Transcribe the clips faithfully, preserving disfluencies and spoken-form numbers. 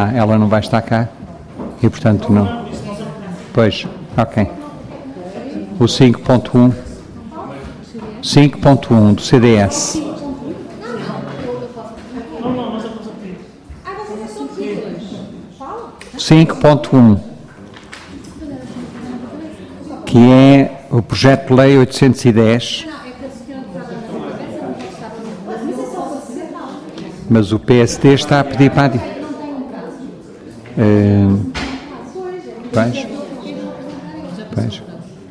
Ah, ela não vai estar cá e, portanto, não. Pois, ok. O cinco ponto um. cinco ponto um do C D S. cinco ponto um, que é o projeto de lei oitocentos e dez, mas o P S D está a pedir para adiar. Uh, pois, pois.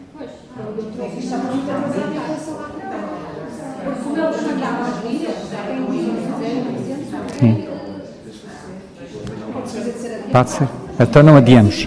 Sim. Pode ser. Então não adiamos.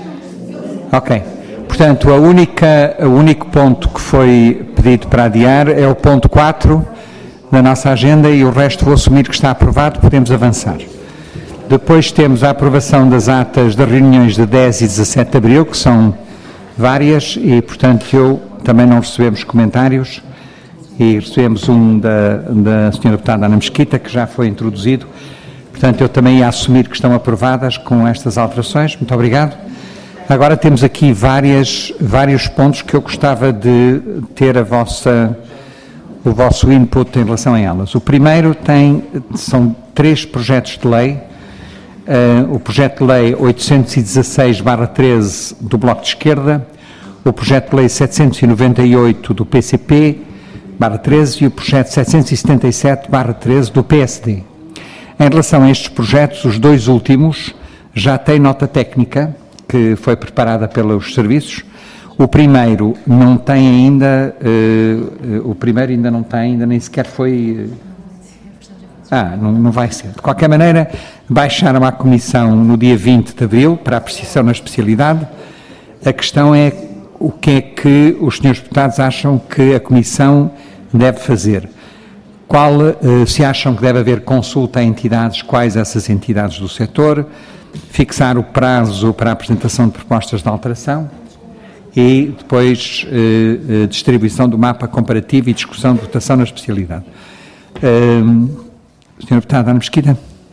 Ok. Portanto, a única, o único ponto que foi pedido para adiar é o ponto quatro da nossa agenda e o resto vou assumir que está aprovado, podemos avançar. Depois temos a aprovação das atas das reuniões de dez e dezassete de abril, que são várias e, portanto, eu também não recebemos comentários e recebemos um da, da senhora deputada Ana Mesquita, que já foi introduzido. Portanto, eu também ia assumir que estão aprovadas com estas alterações. Muito obrigado. Agora temos aqui várias, vários pontos que eu gostava de ter a vossa, o vosso input em relação a elas. O primeiro tem, são três projetos de lei. Uh, o projeto de lei oitocentos e dezasseis barra treze do Bloco de Esquerda, o projeto de lei setecentos e noventa e oito do P C P barra treze e o projeto setecentos e setenta e sete barra treze do P S D. Em relação a estes projetos, os dois últimos já têm nota técnica que foi preparada pelos serviços. O primeiro não tem ainda, uh, uh, o primeiro ainda não tem, ainda nem sequer foi... Uh, ah, não, não vai ser. De qualquer maneira, baixaram à Comissão no dia vinte de abril para apreciação na especialidade. A questão é o que é que os senhores deputados acham que a Comissão deve fazer. Qual, se acham que deve haver consulta a entidades, quais essas entidades do setor, fixar o prazo para a apresentação de propostas de alteração e depois eh, distribuição do mapa comparativo e discussão de votação na especialidade. Uh, senhora Deputada Ana Mesquita.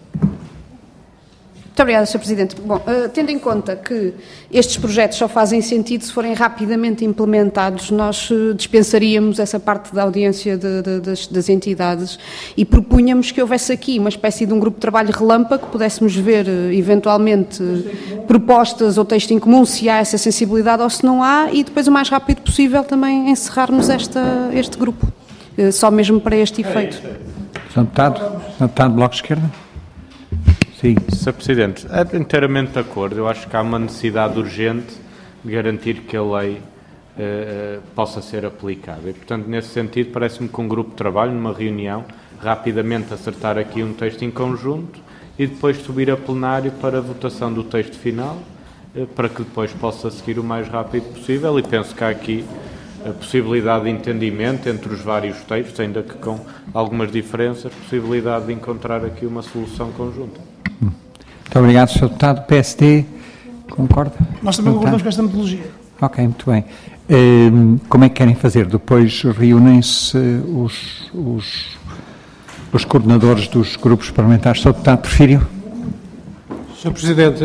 Muito obrigada, senhor Presidente. Bom, uh, tendo em conta que estes projetos só fazem sentido se forem rapidamente implementados, nós uh, dispensaríamos essa parte da audiência de, de, das, das entidades e propunhamos que houvesse aqui uma espécie de um grupo de trabalho relâmpago, que pudéssemos ver uh, eventualmente uh, propostas ou texto em comum, se há essa sensibilidade ou se não há, e depois o mais rápido possível também encerrarmos esta, este grupo, uh, só mesmo para este efeito. senhor Deputado, senhor Deputado do Bloco de Esquerda. Sim. senhor Presidente, é inteiramente de acordo. Eu acho que há uma necessidade urgente de garantir que a lei uh, possa ser aplicada. E, portanto, nesse sentido, parece-me que um grupo de trabalho, numa reunião, rapidamente acertar aqui um texto em conjunto e depois subir a plenário para a votação do texto final, uh, para que depois possa seguir o mais rápido possível. E penso que há aqui a possibilidade de entendimento entre os vários textos, ainda que com algumas diferenças, possibilidade de encontrar aqui uma solução conjunta. Muito obrigado, senhor Deputado. P S D, concorda? Nós também concordamos com esta metodologia. Ok, muito bem. Um, como é que querem fazer? Depois reúnem-se os, os, os coordenadores dos grupos parlamentares. senhor Deputado Porfírio. senhor Presidente,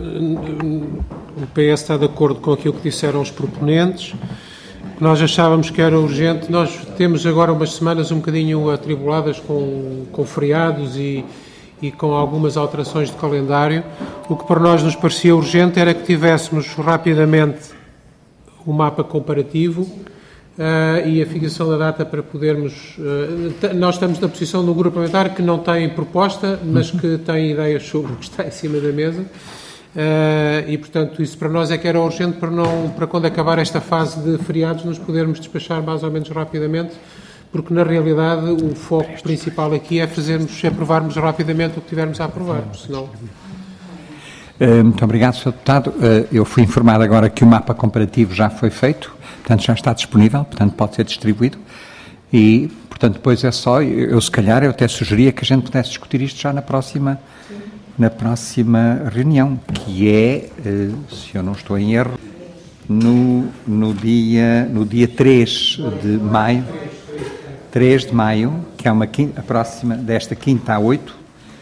o P S está de acordo com aquilo que disseram os proponentes. Nós achávamos que era urgente. Nós temos agora umas semanas um bocadinho atribuladas com, com feriados e, e com algumas alterações de calendário. O que para nós nos parecia urgente era que tivéssemos rapidamente o mapa comparativo uh, e a fixação da data para podermos... Uh, nós estamos na posição de um grupo parlamentar que não tem proposta, mas que tem ideias sobre o que está em cima da mesa. Uh, e, portanto, isso para nós é que era urgente para, não, para quando acabar esta fase de feriados nos podermos despachar mais ou menos rapidamente, porque na realidade o foco principal aqui é fazermos, é aprovarmos rapidamente o que tivermos a aprovar, senão... Uh, muito obrigado, senhor Deputado. Uh, eu fui informado agora que o mapa comparativo já foi feito, portanto já está disponível, portanto pode ser distribuído e, portanto, depois é só, eu, eu se calhar eu até sugeria que a gente pudesse discutir isto já na próxima... na próxima reunião, que é, se eu não estou em erro, no, no, dia, no dia três de maio, três de maio, que é uma quinta, a próxima, desta quinta a oito,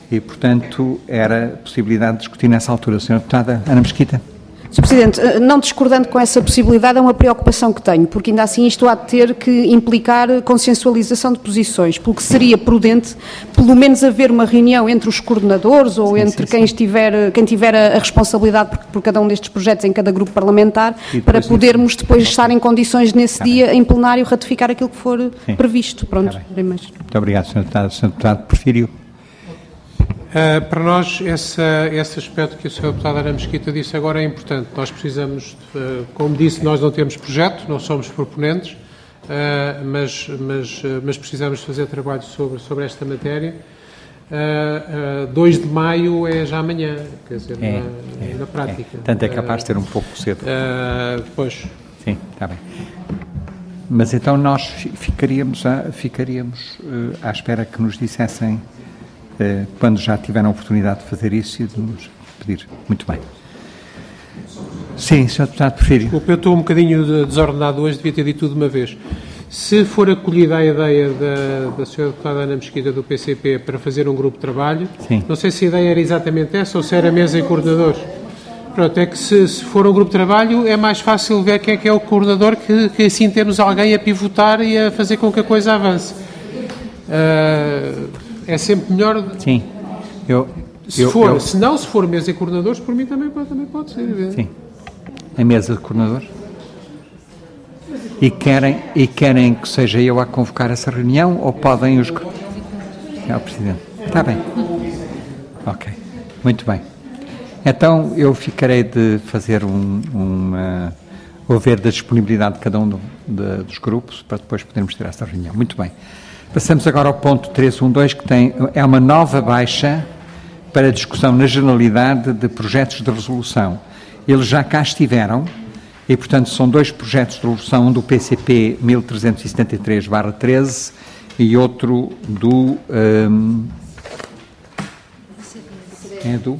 E, portanto, era a possibilidade de discutir nessa altura. Senhora Deputada Ana Mesquita. senhor Presidente, não discordando com essa possibilidade, é uma preocupação que tenho, porque ainda assim isto há de ter que implicar consensualização de posições, porque seria prudente, pelo menos, haver uma reunião entre os coordenadores ou sim, entre sim, quem, sim. Estiver, quem tiver a responsabilidade por, por cada um destes projetos em cada grupo parlamentar, para podermos isso. depois estar em condições nesse tá dia, bem. em plenário, ratificar aquilo que for sim. previsto. Pronto. Tá Muito obrigado, senhor Deputado. senhor Deputado Porfírio. Uh, para nós, esse, esse aspecto que o senhor Deputado Ana Mesquita disse agora é importante. Nós precisamos, uh, como disse, nós não temos projeto, não somos proponentes, uh, mas, mas, uh, mas precisamos fazer trabalho sobre, sobre esta matéria. Uh, uh, dois de maio é já amanhã, quer dizer, é, na, é, na prática. É. Tanto é capaz de ser um pouco cedo. Uh, pois. Sim, está bem. Mas então nós ficaríamos, a, ficaríamos uh, à espera que nos dissessem quando já tiveram a oportunidade de fazer isso e de nos pedir. Muito bem. Sim, senhor Deputado Porfírio. Desculpe, eu estou um bocadinho desordenado hoje, devia ter dito tudo de uma vez. Se for acolhida a ideia da, da senhora Deputada Ana Mesquita do P C P para fazer um grupo de trabalho, sim. não sei se a ideia era exatamente essa ou se era mesa e coordenadores. Pronto, é que se, se for um grupo de trabalho é mais fácil ver quem é que é o coordenador, que, que assim temos alguém a pivotar e a fazer com que a coisa avance. Uh, É sempre melhor... Sim. Eu, se, eu, for, eu... se não, se for mesa de coordenadores, por mim também pode, também pode ser. Sim. A mesa de coordenadores? E querem, e querem que seja eu a convocar essa reunião ou podem os... É o Presidente. Está bem. Ok. Muito bem. Então, eu ficarei de fazer um... uma, ou ver da disponibilidade de cada um do, de, dos grupos para depois podermos ter esta reunião. Muito bem. Passamos agora ao ponto trezentos e doze, que tem, é uma nova baixa para discussão na generalidade de projetos de resolução. Eles já cá estiveram e, portanto, são dois projetos de resolução, um do P C P mil trezentos e setenta e três barra treze e outro do... Um, é do?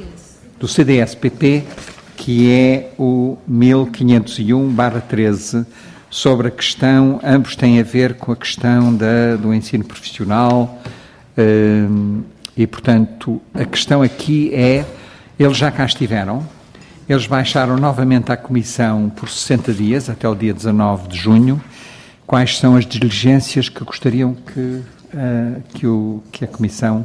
Do C D S P P, que é o mil quinhentos e um barra treze, sobre a questão, ambos têm a ver com a questão da, do ensino profissional um, e, portanto, a questão aqui é, eles já cá estiveram, eles baixaram novamente à Comissão por sessenta dias, até o dia dezanove de junho, quais são as diligências que gostariam que, uh, que, o, que a Comissão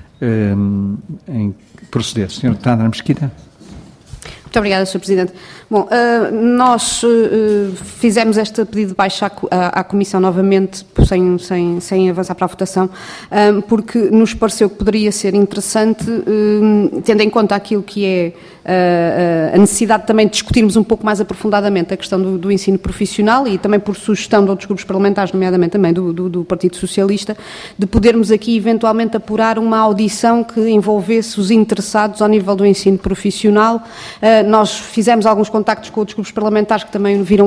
um, em, procedesse. senhora Deputada Ana Mesquita. Muito obrigada, senhor Presidente. Bom, uh, nós uh, fizemos este pedido de baixa à, à Comissão novamente, sem, sem, sem avançar para a votação, um, porque nos pareceu que poderia ser interessante, um, tendo em conta aquilo que é uh, a necessidade também de discutirmos um pouco mais aprofundadamente a questão do, do ensino profissional e também por sugestão de outros grupos parlamentares, nomeadamente também do, do, do Partido Socialista, de podermos aqui eventualmente apurar uma audição que envolvesse os interessados ao nível do ensino profissional. Uh, nós fizemos alguns contactos com outros grupos parlamentares que também viram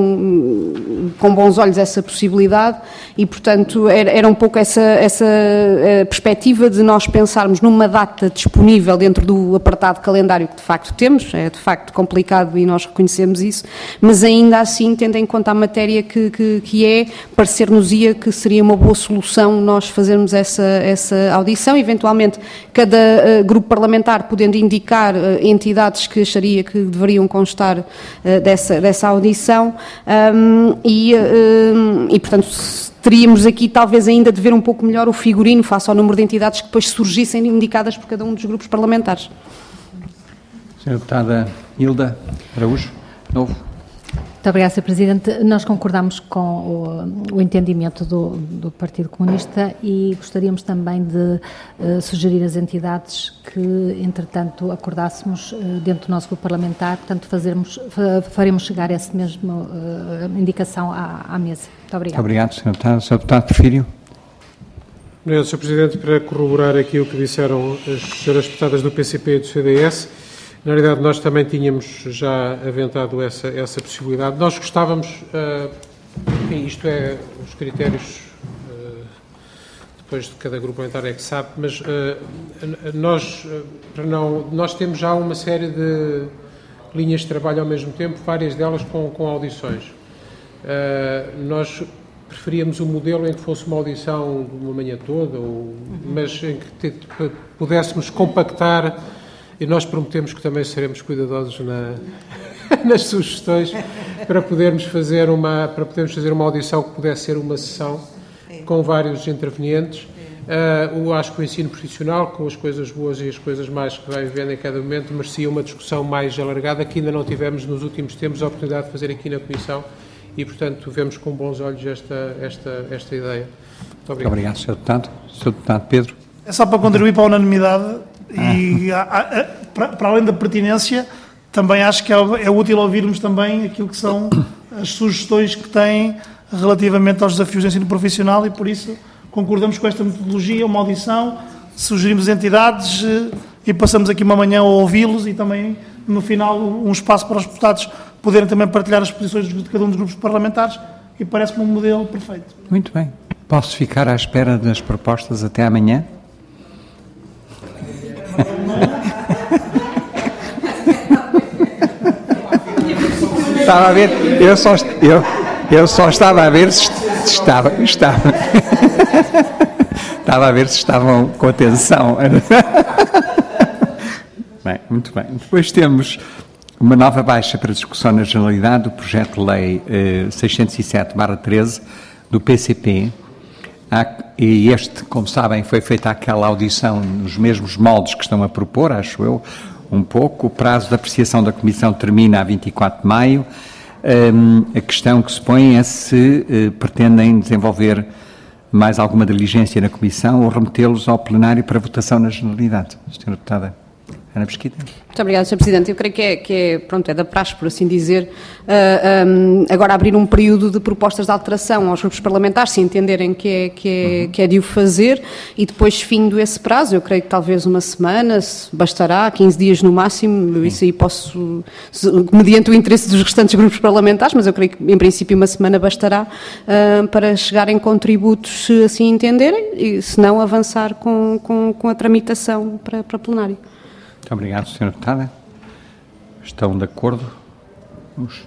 com bons olhos essa possibilidade e, portanto, era, era um pouco essa, essa perspectiva de nós pensarmos numa data disponível dentro do apertado calendário que de facto temos, é de facto complicado e nós reconhecemos isso, mas ainda assim, tendo em conta a matéria que, que, que é, parecer-nos-ia que seria uma boa solução nós fazermos essa, essa audição, eventualmente cada uh, grupo parlamentar podendo indicar uh, entidades que acharia que deveriam constar uh, dessa, dessa audição um, e, uh, e, portanto, teríamos aqui talvez ainda de ver um pouco melhor o figurino face ao número de entidades que depois surgissem indicadas por cada um dos grupos parlamentares. senhora Deputada Hilda Araújo, novo. Muito obrigada, senhor Presidente. Nós concordamos com o, o entendimento do, do Partido Comunista e gostaríamos também de uh, sugerir às entidades que, entretanto, acordássemos uh, dentro do nosso grupo parlamentar, portanto, fazermos, faremos chegar essa mesma uh, indicação à, à mesa. Muito obrigada. Muito obrigado, senhor Deputado. senhor Deputado Porfírio. Obrigado, senhor Presidente. Para corroborar aqui o que disseram as senhoras deputadas do P C P e do C D S, na realidade, nós também tínhamos já aventado essa, essa possibilidade. Nós gostávamos, uh, enfim, isto é os critérios, uh, depois de cada grupo parlamentar é que sabe, mas uh, nós, uh, para não, nós temos já uma série de linhas de trabalho ao mesmo tempo, várias delas com, com audições. Uh, nós preferíamos um modelo em que fosse uma audição de uma manhã toda, ou, mas em que te, pudéssemos compactar, e nós prometemos que também seremos cuidadosos na, nas sugestões para podermos fazer uma para podermos fazer uma audição que pudesse ser uma sessão com vários intervenientes. Uh, acho que o ensino profissional, com as coisas boas e as coisas más que vai vivendo em cada momento, merecia uma discussão mais alargada, que ainda não tivemos nos últimos tempos a oportunidade de fazer aqui na Comissão, e, portanto, vemos com bons olhos esta, esta, esta ideia. Muito obrigado. Obrigado, senhor Deputado. senhor Deputado Pedro. É só para contribuir para a unanimidade e, a, a, a, para, para além da pertinência, também acho que é, é útil ouvirmos também aquilo que são as sugestões que têm relativamente aos desafios do ensino profissional, e, por isso, concordamos com esta metodologia, uma audição, sugerimos entidades e passamos aqui uma manhã a ouvi-los, e também, no final, um espaço para os deputados poderem também partilhar as posições de cada um dos grupos parlamentares, e parece-me um modelo perfeito. Muito bem. Posso ficar à espera das propostas até amanhã? Estava a ver, eu só, eu, eu só estava a ver se estava, estava. Estava a ver se estavam com atenção. Bem, muito bem. Depois temos uma nova baixa para discussão na Generalidade do projeto de lei eh, seiscentos e sete barra treze do P C P. Há, e este, como sabem, foi feita aquela audição nos mesmos moldes que estão a propor, acho eu, um pouco. O prazo de apreciação da Comissão termina a vinte e quatro de maio. Um, a questão que se põe é se uh, pretendem desenvolver mais alguma diligência na Comissão ou remetê-los ao plenário para votação na Generalidade. senhora Deputada Ana Mesquita. Muito obrigada, senhor Presidente. Eu creio que é, que é, pronto, é da praxe, por assim dizer, uh, um, agora abrir um período de propostas de alteração aos grupos parlamentares, se entenderem que é, que, é, uhum. que é de o fazer, e depois, findo esse prazo, eu creio que talvez uma semana bastará, quinze dias no máximo, uhum. isso aí posso, mediante o interesse dos restantes grupos parlamentares, mas eu creio que, em princípio, uma semana bastará uh, para chegarem contributos, se assim entenderem, e se não, avançar com, com, com a tramitação para, para plenário. Muito obrigado, senhora Deputada. Estão de acordo? Vamos.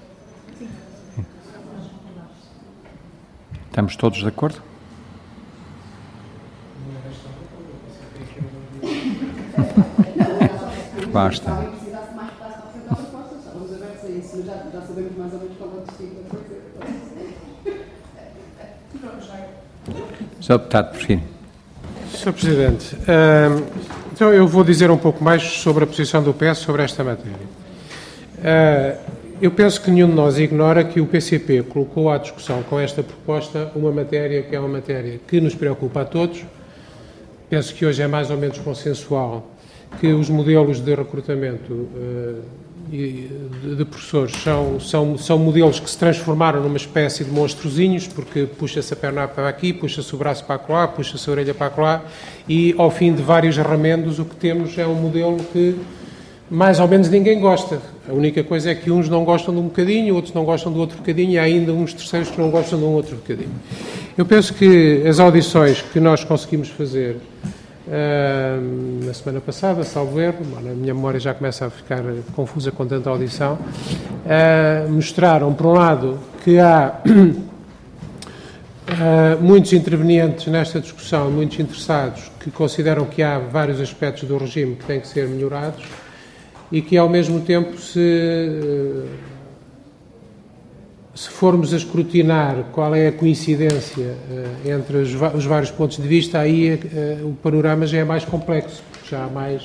Estamos todos de acordo? Basta. senhor Deputado, prosseguir. senhor Presidente, uh, então eu vou dizer um pouco mais sobre a posição do P S sobre esta matéria. Uh, eu penso que nenhum de nós ignora que o P C P colocou à discussão com esta proposta uma matéria que é uma matéria que nos preocupa a todos. Penso que hoje é mais ou menos consensual que os modelos de recrutamento uh, de, de professores são, são, são modelos que se transformaram numa espécie de monstrozinhos, porque puxa-se a perna para aqui, puxa-se o braço para lá, puxa-se a orelha para lá, e ao fim de vários remendos o que temos é um modelo que mais ou menos ninguém gosta. A única coisa é que uns não gostam de um bocadinho, outros não gostam do outro bocadinho, e há ainda uns terceiros que não gostam de um outro bocadinho. Eu penso que as audições que nós conseguimos fazer Uh, na semana passada, salvo erro, a minha memória já começa a ficar confusa com tanta audição, uh, mostraram, por um lado, que há uh, muitos intervenientes nesta discussão, muitos interessados, que consideram que há vários aspectos do regime que têm que ser melhorados e que, ao mesmo tempo, se... Uh, Se formos a escrutinar qual é a coincidência uh, entre os, os vários pontos de vista, aí uh, o panorama já é mais complexo, porque já há mais...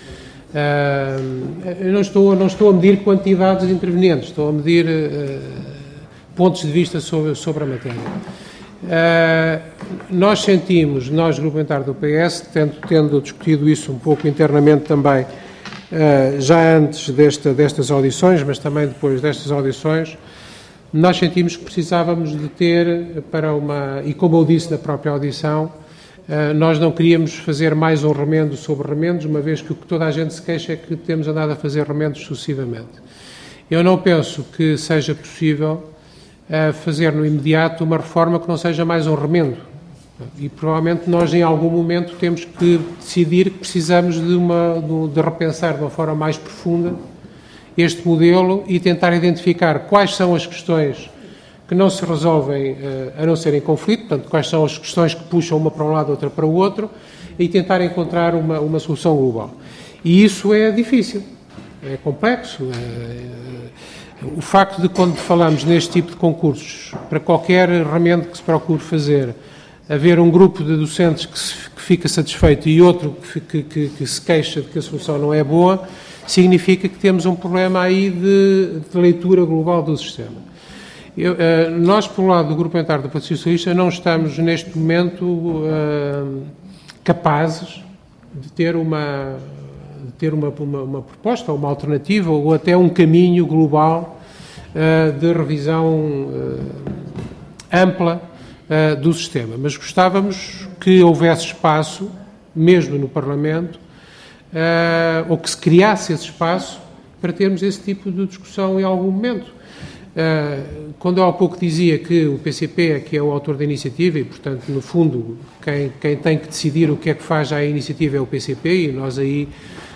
Uh, eu não estou, não estou a medir quantidades de intervenientes, estou a medir uh, pontos de vista sobre, sobre a matéria. Uh, nós sentimos, nós, grupo parlamentar do P S, tendo, tendo discutido isso um pouco internamente também, uh, já antes desta, destas audições, mas também depois destas audições, nós sentimos que precisávamos de ter para uma... E como eu disse na própria audição, nós não queríamos fazer mais um remendo sobre remendos, uma vez que o que toda a gente se queixa é que temos andado a fazer remendos sucessivamente. Eu não penso que seja possível fazer no imediato uma reforma que não seja mais um remendo. E provavelmente nós em algum momento temos que decidir que precisamos de, uma, de repensar de uma forma mais profunda este modelo e tentar identificar quais são as questões que não se resolvem a não ser em conflito, portanto, quais são as questões que puxam uma para um lado, outra para o outro, e tentar encontrar uma, uma solução global. E isso é difícil, é complexo. É, o facto de, quando falamos neste tipo de concursos, para qualquer remendo que se procure fazer, haver um grupo de docentes que, se, que fica satisfeito e outro que, que, que se queixa de que a solução não é boa, significa que temos um problema aí de, de leitura global do sistema. Eu, uh, nós, pelo lado do Grupo Parlamentar do Partido Socialista, não estamos neste momento uh, capazes de ter uma, de ter uma, uma, uma proposta, uma alternativa ou até um caminho global uh, de revisão uh, ampla uh, do sistema. Mas gostávamos que houvesse espaço, mesmo no Parlamento, uh, ou que se criasse esse espaço para termos esse tipo de discussão em algum momento. Uh, quando eu há pouco dizia que o P C P é que é o autor da iniciativa e, portanto, no fundo, quem, quem tem que decidir o que é que faz à iniciativa é o P C P, e nós aí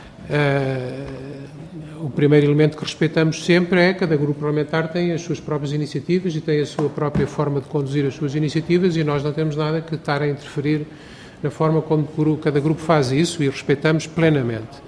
uh, o primeiro elemento que respeitamos sempre é que cada grupo parlamentar tem as suas próprias iniciativas e tem a sua própria forma de conduzir as suas iniciativas, e nós não temos nada que estar a interferir na forma como cada grupo faz isso, e respeitamos plenamente.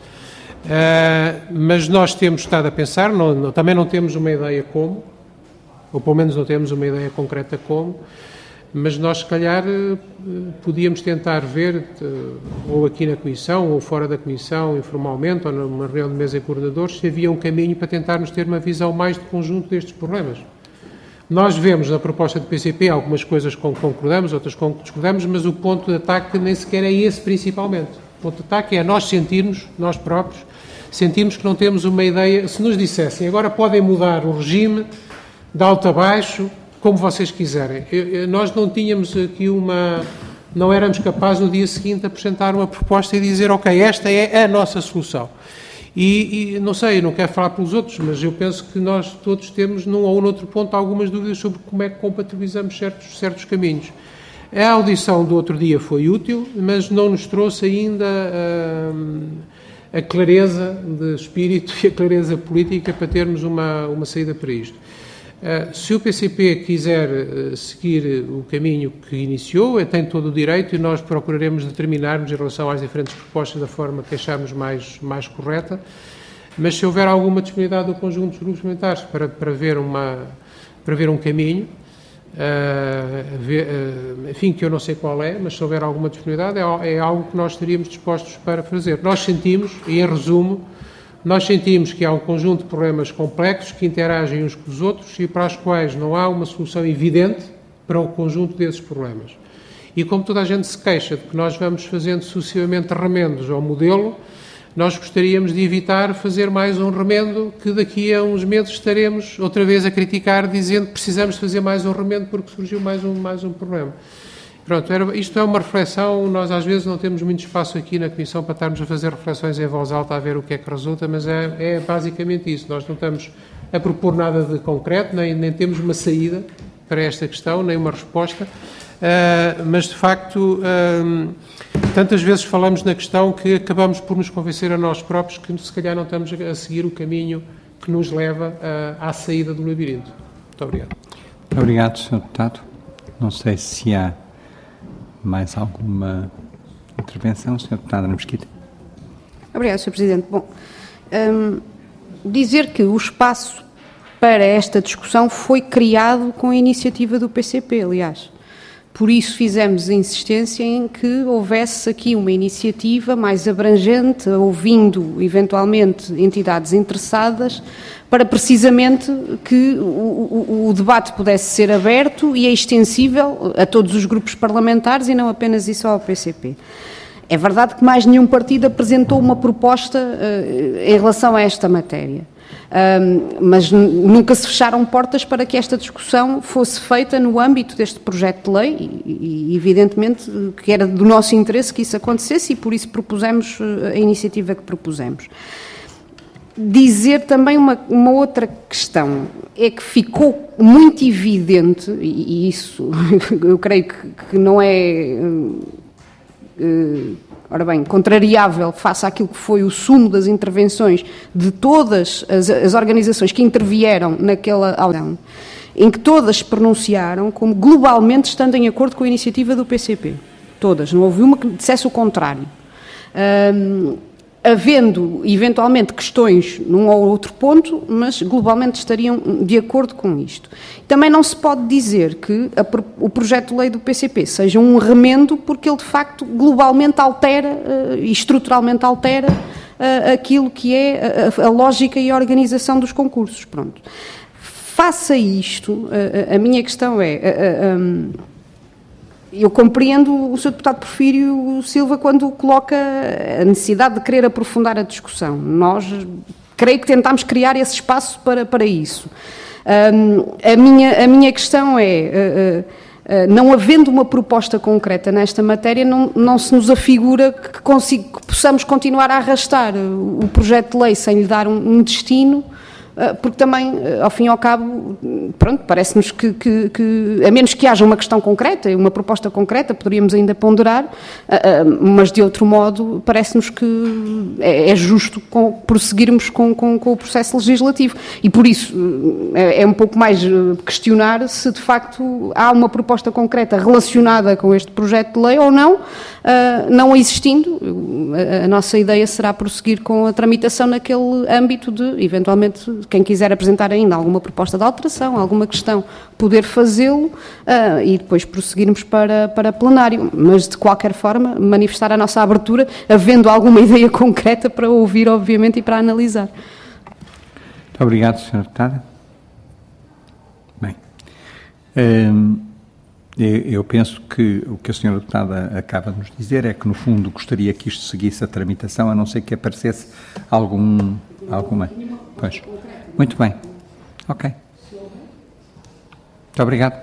Uh, mas nós temos estado a pensar, não, não, também não temos uma ideia como, ou pelo menos não temos uma ideia concreta como, mas nós, se calhar, podíamos tentar ver, ou aqui na Comissão, ou fora da Comissão, informalmente, ou numa reunião de mesa de coordenadores, se havia um caminho para tentarmos ter uma visão mais de conjunto destes problemas. Nós vemos na proposta do P C P algumas coisas com que concordamos, outras com que discordamos, mas o ponto de ataque nem sequer é esse principalmente. O ponto de ataque é nós sentirmos, nós próprios, sentirmos que não temos uma ideia. Se nos dissessem, agora podem mudar o regime de alto a baixo, como vocês quiserem. Eu, eu, nós não tínhamos aqui uma... Não éramos capazes no dia seguinte de apresentar uma proposta e dizer, ok, esta é a nossa solução. E, e não sei, não quero falar pelos outros, mas eu penso que nós todos temos, num ou noutro ponto, algumas dúvidas sobre como é que compatibilizamos certos, certos caminhos. A audição do outro dia foi útil, mas não nos trouxe ainda uh, a clareza de espírito e a clareza política para termos uma, uma saída para isto. Uh, se o P C P quiser uh, seguir o caminho que iniciou, tem todo o direito, e nós procuraremos determinarmos em relação às diferentes propostas da forma que acharmos mais, mais correta, mas se houver alguma disponibilidade do conjunto dos grupos parlamentares para, para, ver, uma, para ver um caminho, uh, ver, uh, enfim, que eu não sei qual é, mas se houver alguma disponibilidade, é, é algo que nós estaríamos dispostos para fazer. Nós sentimos, e em resumo, nós sentimos que há um conjunto de problemas complexos que interagem uns com os outros e para os quais não há uma solução evidente para o conjunto desses problemas. E como toda a gente se queixa de que nós vamos fazendo sucessivamente remendos ao modelo, nós gostaríamos de evitar fazer mais um remendo que daqui a uns meses estaremos outra vez a criticar, dizendo que precisamos fazer mais um remendo porque surgiu mais um, mais um problema. Pronto, era, isto é uma reflexão, nós às vezes não temos muito espaço aqui na Comissão para estarmos a fazer reflexões em voz alta a ver o que é que resulta, mas é, é basicamente isso. Nós não estamos a propor nada de concreto, nem, nem temos uma saída para esta questão, nem uma resposta, uh, mas de facto, uh, tantas vezes falamos na questão que acabamos por nos convencer a nós próprios que se calhar não estamos a seguir o caminho que nos leva uh, à saída do labirinto. Muito obrigado. Muito obrigado, senhor Deputado. Não sei se há mais alguma intervenção, senhor Deputado Ana Mesquita. Obrigado, senhor Presidente. Bom, hum, dizer que o espaço para esta discussão foi criado com a iniciativa do P C P, aliás. Por isso fizemos a insistência em que houvesse aqui uma iniciativa mais abrangente, ouvindo eventualmente entidades interessadas, para precisamente que o, o, o debate pudesse ser aberto e extensível a todos os grupos parlamentares e não apenas isso ao P C P. É verdade que mais nenhum partido apresentou uma proposta uh, em relação a esta matéria. Um, mas nunca se fecharam portas para que esta discussão fosse feita no âmbito deste projeto de lei e, e evidentemente que era do nosso interesse que isso acontecesse e por isso propusemos a iniciativa que propusemos. Dizer também uma, uma outra questão, é que ficou muito evidente, e, e isso eu creio que, que não é... Uh, Ora bem, contrariável face àquilo que foi o sumo das intervenções de todas as, as organizações que intervieram naquela audição, em que todas se pronunciaram como globalmente estando em acordo com a iniciativa do P C P. Todas, não houve uma que dissesse o contrário. Um, havendo, eventualmente, questões num ou outro ponto, mas globalmente estariam de acordo com isto. Também não se pode dizer que a, o projeto de lei do P C P seja um remendo, porque ele, de facto, globalmente altera uh, e estruturalmente altera uh, aquilo que é a, a lógica e a organização dos concursos. Pronto. Faça isto, uh, a minha questão é... Uh, um, Eu compreendo o senhor deputado Porfírio Silva quando coloca a necessidade de querer aprofundar a discussão. Nós, creio que tentámos criar esse espaço para, para isso. Um, a, minha, a minha questão é, uh, uh, não havendo uma proposta concreta nesta matéria, não, não se nos afigura que, consiga, que possamos continuar a arrastar o projeto de lei sem lhe dar um, um destino, porque também, ao fim e ao cabo, pronto, parece-nos que, que, que, a menos que haja uma questão concreta, uma proposta concreta, poderíamos ainda ponderar, mas de outro modo, parece-nos que é justo com, prosseguirmos com, com, com o processo legislativo. E por isso é, é um pouco mais questionar se de facto há uma proposta concreta relacionada com este projeto de lei ou não. Não existindo, a nossa ideia será prosseguir com a tramitação naquele âmbito de, eventualmente, quem quiser apresentar ainda alguma proposta de alteração, alguma questão, poder fazê-lo uh, e depois prosseguirmos para, para plenário. Mas, de qualquer forma, manifestar a nossa abertura, havendo alguma ideia concreta para ouvir, obviamente, e para analisar. Muito obrigado, senhora Deputada. Bem, hum, eu penso que o que a senhora Deputada acaba de nos dizer é que, no fundo, gostaria que isto seguisse a tramitação, a não ser que aparecesse algum, alguma... Pois. Muito bem. Ok. Muito obrigado.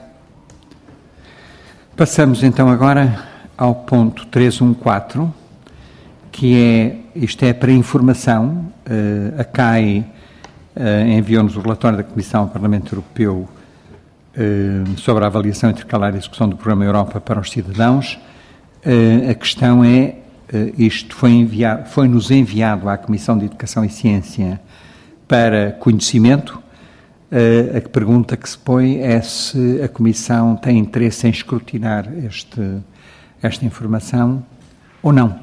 Passamos então agora ao ponto trezentos e quatorze, que é, isto é para informação, uh, a C A I uh, enviou-nos o relatório da Comissão ao Parlamento Europeu uh, sobre a avaliação intercalar e execução do Programa Europa para os cidadãos. Uh, a questão é, uh, isto foi enviado, foi-nos enviado à Comissão de Educação e Ciência para conhecimento. Uh, a pergunta que se põe é se a Comissão tem interesse em escrutinar este, esta informação ou não.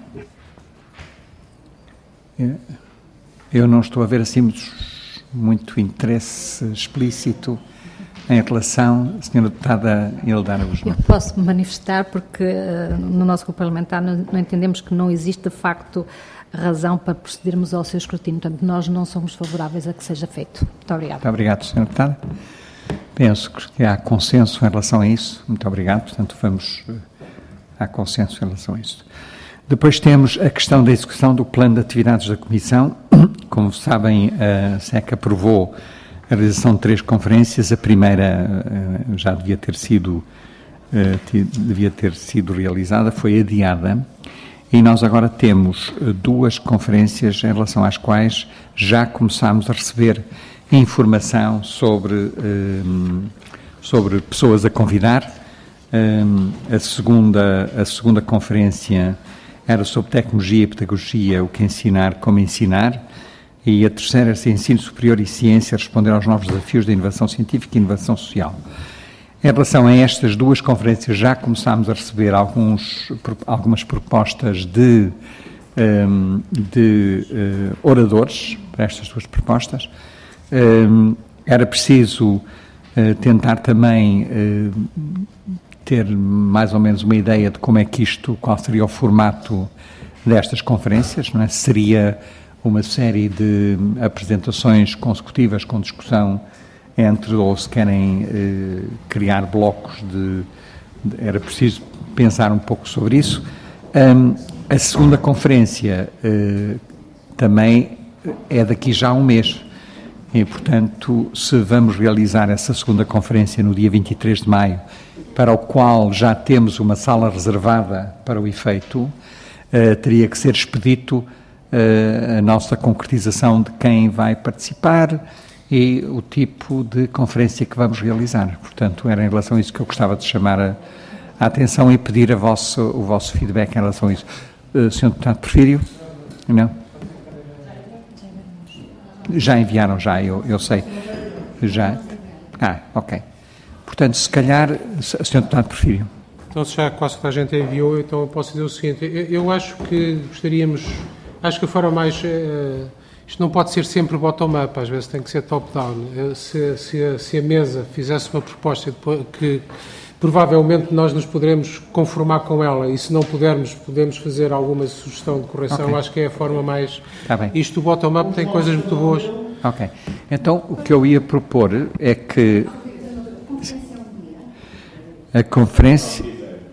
Eu não estou a ver assim muito, muito interesse explícito em relação, senhora Deputada Eldara Guzmão. Eu posso manifestar porque uh, no nosso grupo parlamentar não, não entendemos que não existe de facto razão para procedermos ao seu escrutínio. Portanto, nós não somos favoráveis a que seja feito. Muito obrigado. Muito obrigado, senhora Deputada. Penso que há consenso em relação a isso. Muito obrigado. Portanto, vamos... Há consenso em relação a isso. Depois temos a questão da execução do plano de atividades da Comissão. Como sabem, a S E C aprovou a realização de três conferências. A primeira já devia ter sido, devia ter sido realizada, foi adiada. E nós agora temos duas conferências em relação às quais já começámos a receber informação sobre, sobre pessoas a convidar. A segunda, a segunda conferência era sobre tecnologia e pedagogia, o que ensinar, como ensinar. E a terceira era ensino superior e ciência, responder aos novos desafios da inovação científica e inovação social. Em relação a estas duas conferências, já começámos a receber alguns, algumas propostas de, um, de uh, oradores para estas duas propostas. Um, era preciso uh, tentar também uh, ter mais ou menos uma ideia de como é que isto, qual seria o formato destas conferências, não é? Seria uma série de apresentações consecutivas com discussão entre, ou se querem eh, criar blocos de, de... Era preciso pensar um pouco sobre isso. Um, a segunda conferência eh, também é daqui já a um mês. E, portanto, se vamos realizar essa segunda conferência no dia vinte e três de maio, para o qual já temos uma sala reservada para o efeito, eh, teria que ser expedito eh, a nossa concretização de quem vai participar e o tipo de conferência que vamos realizar. Portanto, era em relação a isso que eu gostava de chamar a, a atenção e pedir a vosso, o vosso feedback em relação a isso. Uh, senhor Deputado Porfírio? Não? Já enviaram, já, eu, eu sei. Já? Ah, ok. Portanto, se calhar, senhor Deputado Porfírio. Então, se já quase toda a gente enviou, então eu posso dizer o seguinte, eu, eu acho que gostaríamos, acho que a forma mais, uh, isto não pode ser sempre bottom-up, às vezes tem que ser top-down. Se, se, a, se a mesa fizesse uma proposta que provavelmente nós nos poderemos conformar com ela, e se não pudermos, podemos fazer alguma sugestão de correção, okay. Acho que é a forma mais... Tá bem. Isto, o bottom-up, tem coisas muito boas. Ok. Então, o que eu ia propor é que a conferência...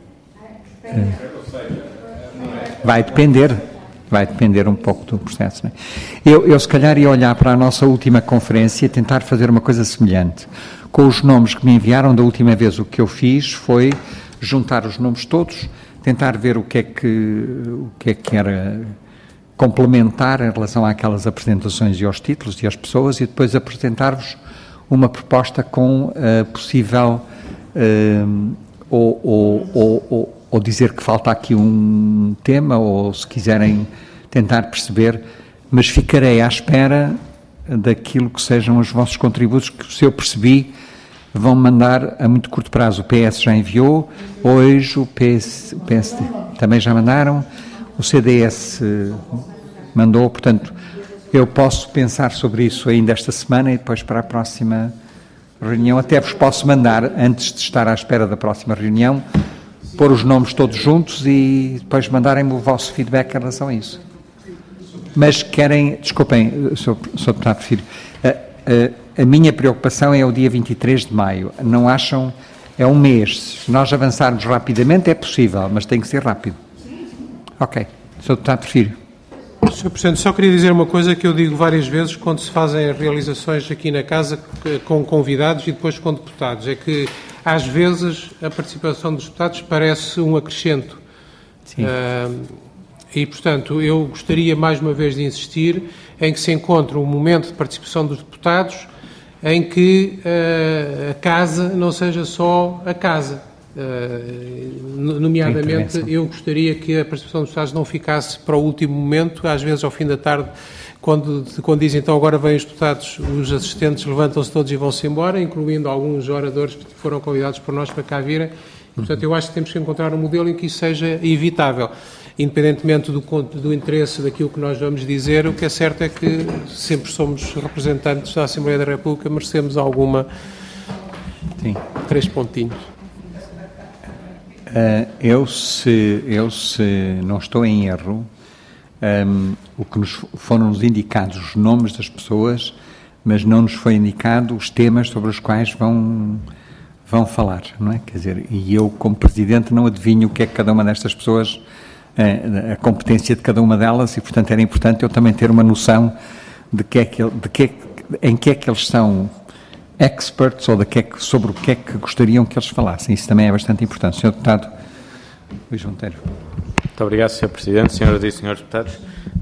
Vai depender, vai depender um pouco do processo, não é? Eu, eu, se calhar, ia olhar para a nossa última conferência e tentar fazer uma coisa semelhante. Com os nomes que me enviaram da última vez, o que eu fiz foi juntar os nomes todos, tentar ver o que é que, o que é que era complementar em relação àquelas apresentações e aos títulos e às pessoas, e depois apresentar-vos uma proposta com uh, possível uh, ou, ou, ou, ou, ou dizer que falta aqui um tema, ou se quiserem tentar perceber, mas ficarei à espera daquilo que sejam os vossos contributos, que, se eu percebi, vão mandar a muito curto prazo. O P S já enviou, hoje o P S, o P S D também já mandaram, o C D S mandou, portanto, eu posso pensar sobre isso ainda esta semana e depois para a próxima reunião, até vos posso mandar, antes de estar à espera da próxima reunião, pôr os nomes todos juntos e depois mandarem-me o vosso feedback em relação a isso. Mas querem, desculpem, Sr Deputado Porfírio, a, a, a minha preocupação é o dia vinte e três de maio, não acham, é um mês, se nós avançarmos rapidamente é possível, mas tem que ser rápido. Ok, Sr Deputado Porfírio. senhor Presidente, só queria dizer uma coisa que eu digo várias vezes quando se fazem realizações aqui na Casa com convidados e depois com deputados, é que às vezes a participação dos deputados parece um acrescento. Sim. Uh, E, portanto, eu gostaria mais uma vez de insistir em que se encontre um momento de participação dos deputados em que uh, a casa não seja só a casa. Uh, nomeadamente, eu gostaria que a participação dos deputados não ficasse para o último momento, às vezes ao fim da tarde, quando, quando dizem então agora vêm os deputados, os assistentes levantam-se todos e vão-se embora, incluindo alguns oradores que foram convidados por nós para cá virem. Portanto, eu acho que temos que encontrar um modelo em que isso seja evitável. Independentemente do, do interesse daquilo que nós vamos dizer, o que é certo é que sempre somos representantes da Assembleia da República, merecemos alguma... Sim. Três pontinhos. Uh, eu, se, eu, se não estou em erro, um, o que nos foram-nos indicados os nomes das pessoas, mas não nos foi indicado os temas sobre os quais vão, vão falar, não é? Quer dizer, e eu, como Presidente, não adivinho o que é que cada uma destas pessoas... A, a competência de cada uma delas e, portanto, era importante eu também ter uma noção de, que é que, de que, em que é que eles são experts ou de que é que, sobre o que é que gostariam que eles falassem. Isso também é bastante importante. senhor Deputado Luís Monteiro. Muito obrigado, senhor Presidente, senhoras e senhores deputados.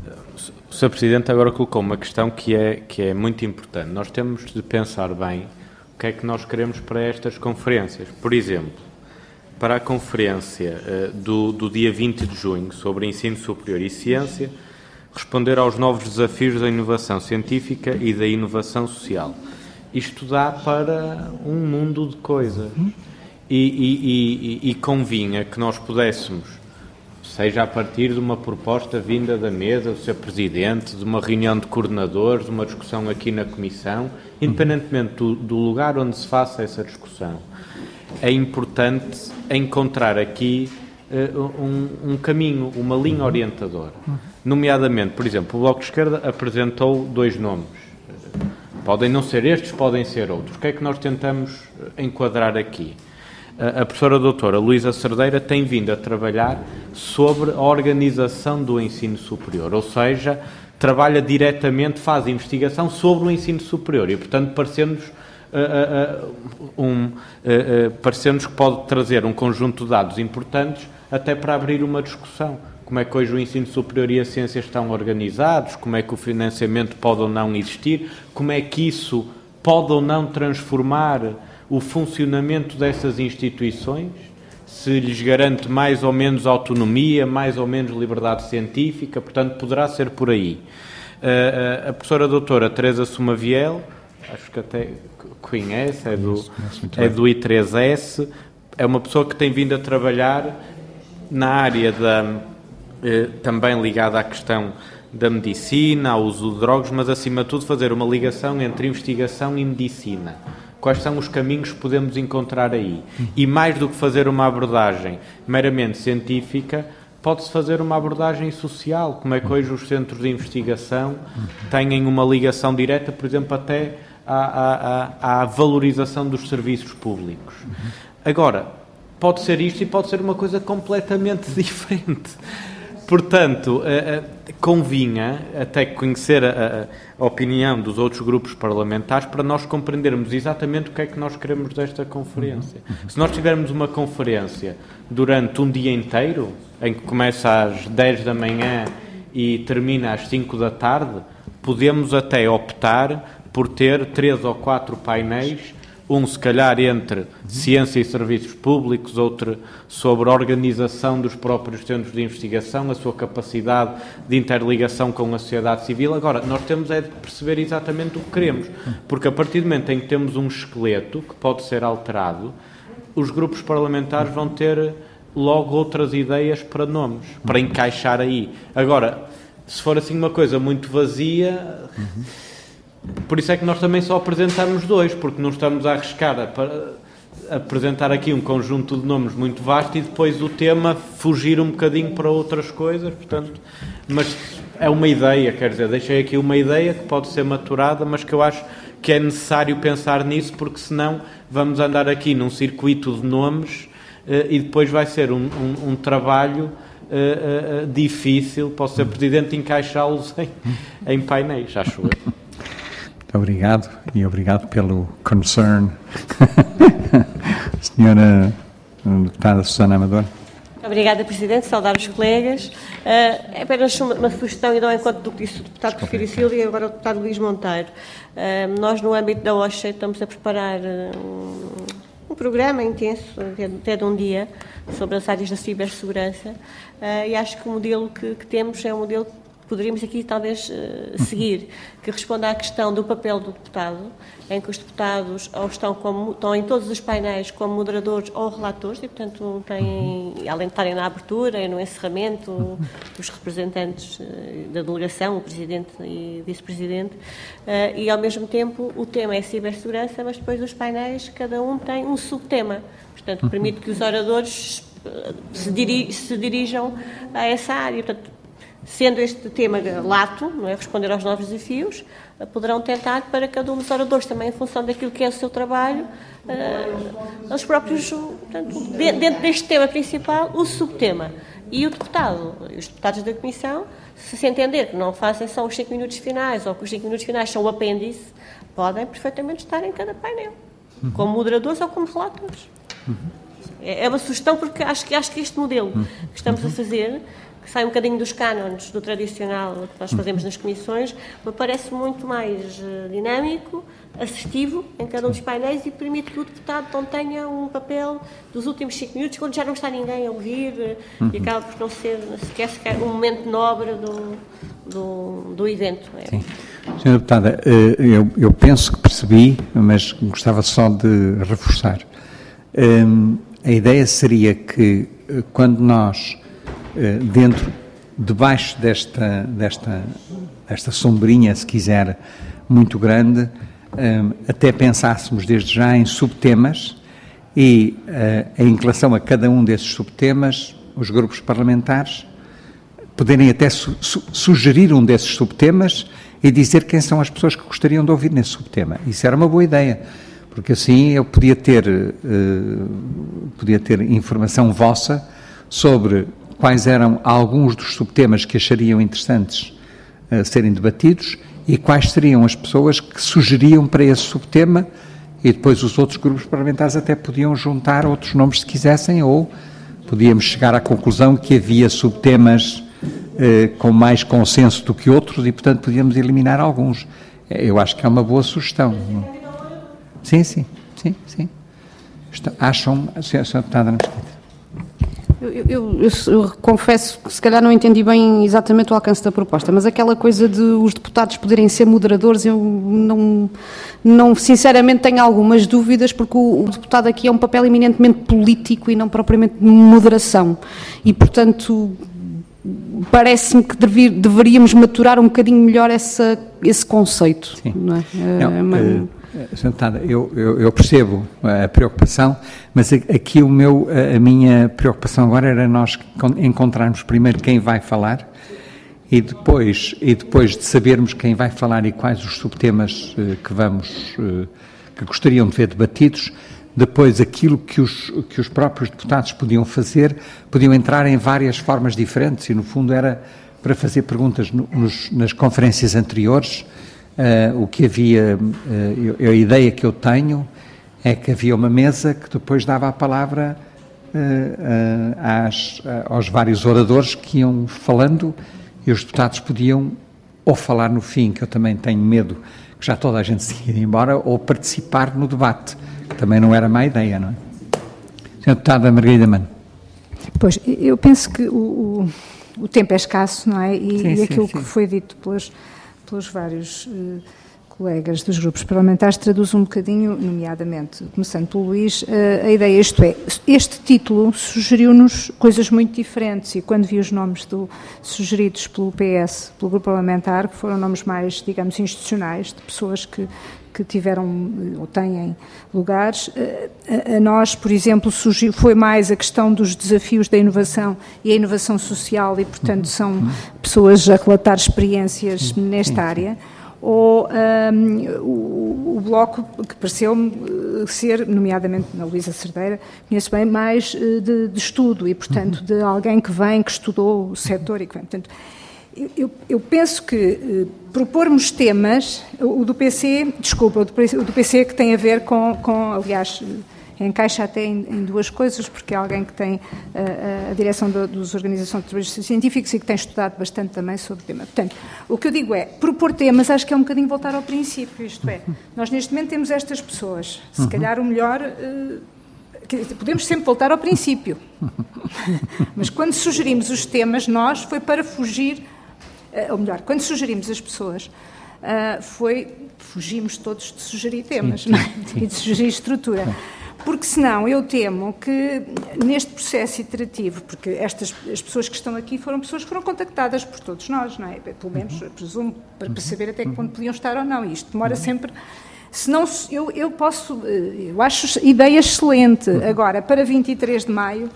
O senhor Presidente agora colocou uma questão que é, que é muito importante. Nós temos de pensar bem o que é que nós queremos para estas conferências. Por exemplo, para a conferência uh, do, do dia vinte de junho sobre ensino superior e ciência, responder aos novos desafios da inovação científica e da inovação social. Isto dá para um mundo de coisas. E, e, e, e convinha que nós pudéssemos, seja a partir de uma proposta vinda da mesa, do senhor Presidente, de uma reunião de coordenadores, de uma discussão aqui na Comissão, independentemente do, do lugar onde se faça essa discussão, é importante encontrar aqui uh, um, um caminho, uma linha orientadora. Nomeadamente, por exemplo, o Bloco de Esquerda apresentou dois nomes. Podem não ser estes, podem ser outros. O que é que nós tentamos enquadrar aqui? A professora doutora Luísa Cerdeira tem vindo a trabalhar sobre a organização do ensino superior, ou seja, trabalha diretamente, faz investigação sobre o ensino superior e, portanto, parecendo-nos uh, uh, um, uh, uh, parecendo-nos que pode trazer um conjunto de dados importantes até para abrir uma discussão. Como é que hoje o ensino superior e a ciência estão organizados, como é que o financiamento pode ou não existir, como é que isso pode ou não transformar o funcionamento dessas instituições, se lhes garante mais ou menos autonomia, mais ou menos liberdade científica, portanto, poderá ser por aí. Uh, a professora doutora Teresa Sumaviel acho que até conhece, é do, é do I três S, é uma pessoa que tem vindo a trabalhar na área da, eh, também ligada à questão da medicina, ao uso de drogas, mas acima de tudo fazer uma ligação entre investigação e medicina. Quais são os caminhos que podemos encontrar aí? E mais do que fazer uma abordagem meramente científica, pode-se fazer uma abordagem social, como é que hoje os centros de investigação têm uma ligação direta, por exemplo, até à, à, à valorização dos serviços públicos. Agora, pode ser isto e pode ser uma coisa completamente diferente. Portanto, eh, eh, convinha até conhecer a, a opinião dos outros grupos parlamentares para nós compreendermos exatamente o que é que nós queremos desta conferência. Se nós tivermos uma conferência durante um dia inteiro, em que começa às dez da manhã e termina às cinco da tarde, podemos até optar por ter três ou quatro painéis, um se calhar entre ciência e serviços públicos, outro sobre a organização dos próprios centros de investigação, a sua capacidade de interligação com a sociedade civil. Agora, nós temos é de perceber exatamente o que queremos, porque a partir do momento em que temos um esqueleto que pode ser alterado, os grupos parlamentares vão ter logo outras ideias para nomes, para encaixar aí. Agora, se for assim uma coisa muito vazia... Por isso é que nós também só apresentamos dois, porque não estamos a arriscar a, a apresentar aqui um conjunto de nomes muito vasto e depois o tema fugir um bocadinho para outras coisas, portanto, mas é uma ideia, quer dizer, deixei aqui uma ideia que pode ser maturada, mas que eu acho que é necessário pensar nisso, porque senão vamos andar aqui num circuito de nomes uh, e depois vai ser um, um, um trabalho uh, uh, difícil para o senhor Presidente encaixá-los em, em painéis, acho eu. Muito obrigado e obrigado pelo concern. Senhora Deputada Susana Amador. Obrigada, Presidente. Saudar os colegas. Uh, é apenas uma, uma sugestão e dou em conta do que disse o deputado Porfírio Silva e agora o deputado Luís Monteiro. Uh, nós, no âmbito da O S C E, estamos a preparar um, um programa intenso, até de um dia, sobre as áreas da cibersegurança uh, e acho que o modelo que, que temos é um modelo que poderíamos aqui talvez uh, seguir, que responda à questão do papel do deputado, em que os deputados ou estão, como, estão em todos os painéis como moderadores ou relatores, e portanto têm, além de estarem na abertura e no encerramento, os representantes uh, da delegação, o Presidente e o Vice-Presidente, uh, e ao mesmo tempo o tema é cibersegurança, mas depois os painéis, cada um tem um subtema, portanto permite que os oradores uh, se, diri se dirijam a essa área, portanto, sendo este tema lato, não é, responder aos novos desafios, poderão tentar para cada um dos oradores, também em função daquilo que é o seu trabalho, uh, os próprios, portanto, dentro deste tema principal, o subtema. E o deputado, os deputados da Comissão, se se entender que não fazem só os cinco minutos finais, ou que os cinco minutos finais são o apêndice, podem perfeitamente estar em cada painel, uhum. como moderadores ou como relatores. Uhum. É uma sugestão, porque acho que, acho que este modelo que estamos a fazer, que sai um bocadinho dos cânones do tradicional que nós fazemos nas comissões, me parece muito mais uh, dinâmico, assistivo em cada um dos painéis e permite que o deputado não tenha um papel dos últimos cinco minutos, quando já não está ninguém a ouvir uh, uhum. e acaba por não ser sequer, sequer um momento nobre do, do, do evento. É. Sim. Senhora Deputada, eu, eu penso que percebi, mas gostava só de reforçar. Um, a ideia seria que quando nós dentro, debaixo desta, desta, desta sombrinha, se quiser, muito grande, até pensássemos desde já em subtemas e, em relação a cada um desses subtemas, os grupos parlamentares poderem até su su sugerir um desses subtemas e dizer quem são as pessoas que gostariam de ouvir nesse subtema. Isso era uma boa ideia, porque assim eu podia ter, uh, podia ter informação vossa sobre quais eram alguns dos subtemas que achariam interessantes uh, serem debatidos e quais seriam as pessoas que sugeriam para esse subtema, e depois os outros grupos parlamentares até podiam juntar outros nomes se quisessem, ou podíamos chegar à conclusão que havia subtemas uh, com mais consenso do que outros e, portanto, podíamos eliminar alguns. Eu acho que é uma boa sugestão. Sim, sim, sim, sim. Acham, senhora Deputada, não esquece. Eu, eu, eu, eu confesso que se calhar não entendi bem exatamente o alcance da proposta, mas aquela coisa de os deputados poderem ser moderadores, eu não, não sinceramente tenho algumas dúvidas, porque o, o deputado aqui é um papel eminentemente político e não propriamente de moderação. E, portanto, parece-me que devi, deveríamos maturar um bocadinho melhor essa, esse conceito. Sim. Não é? Não, é uma... uh, Sentada, eu, eu, eu percebo a preocupação, mas aqui o meu, a minha preocupação agora era nós encontrarmos primeiro quem vai falar e depois, e depois de sabermos quem vai falar e quais os subtemas uh, que vamos, uh, que gostariam de ver debatidos, depois aquilo que os, que os próprios deputados podiam fazer, podiam entrar em várias formas diferentes e no fundo era para fazer perguntas no, nos, nas conferências anteriores. Uh, o que havia, uh, eu, a ideia que eu tenho é que havia uma mesa que depois dava a palavra uh, uh, às, uh, aos vários oradores que iam falando e os deputados podiam ou falar no fim, que eu também tenho medo que já toda a gente se ia embora, ou participar no debate, que também não era má ideia, não é? Senhora Deputada Margarida Mano. Pois, eu penso que o, o, o tempo é escasso, não é? E, sim, e sim, aquilo sim. que foi dito pelos... pelos vários uh, colegas dos grupos parlamentares, traduz um bocadinho, nomeadamente, começando pelo Luís, uh, a ideia, isto é, este título sugeriu-nos coisas muito diferentes e quando vi os nomes do, sugeridos pelo P S, pelo grupo parlamentar, que foram nomes mais, digamos, institucionais, de pessoas que, que tiveram ou têm lugares, a, a nós, por exemplo, surgiu, foi mais a questão dos desafios da inovação e a inovação social e, portanto, são pessoas a relatar experiências nesta área, ou um, o, o Bloco, que pareceu-me ser, nomeadamente na Luísa Cerdeira, conheço bem, mais de, de estudo e, portanto, de alguém que vem, que estudou o setor e que vem, portanto, Eu, eu penso que eh, propormos temas, o do P C, desculpa, o do, o do P C que tem a ver com, com aliás, encaixa até em, em duas coisas, porque é alguém que tem uh, a direção do, dos organizações de trabalhos científicos e que tem estudado bastante também sobre o tema. Portanto, o que eu digo é, propor temas, acho que é um bocadinho voltar ao princípio, isto é, nós neste momento temos estas pessoas, se uhum. calhar o melhor... Uh, podemos sempre voltar ao princípio, mas quando sugerimos os temas, nós, foi para fugir... ou melhor, quando sugerimos as pessoas, uh, foi, fugimos todos de sugerir temas, sim, sim, não é? Sim. E de sugerir estrutura. Porque senão eu temo que neste processo iterativo, porque estas as pessoas que estão aqui foram pessoas que foram contactadas por todos nós, não é? Pelo menos, presumo, para, para saber até que ponto podiam estar ou não. E isto demora sempre... Senão, eu, eu posso... Eu acho ideia excelente. Agora, para vinte e três de maio...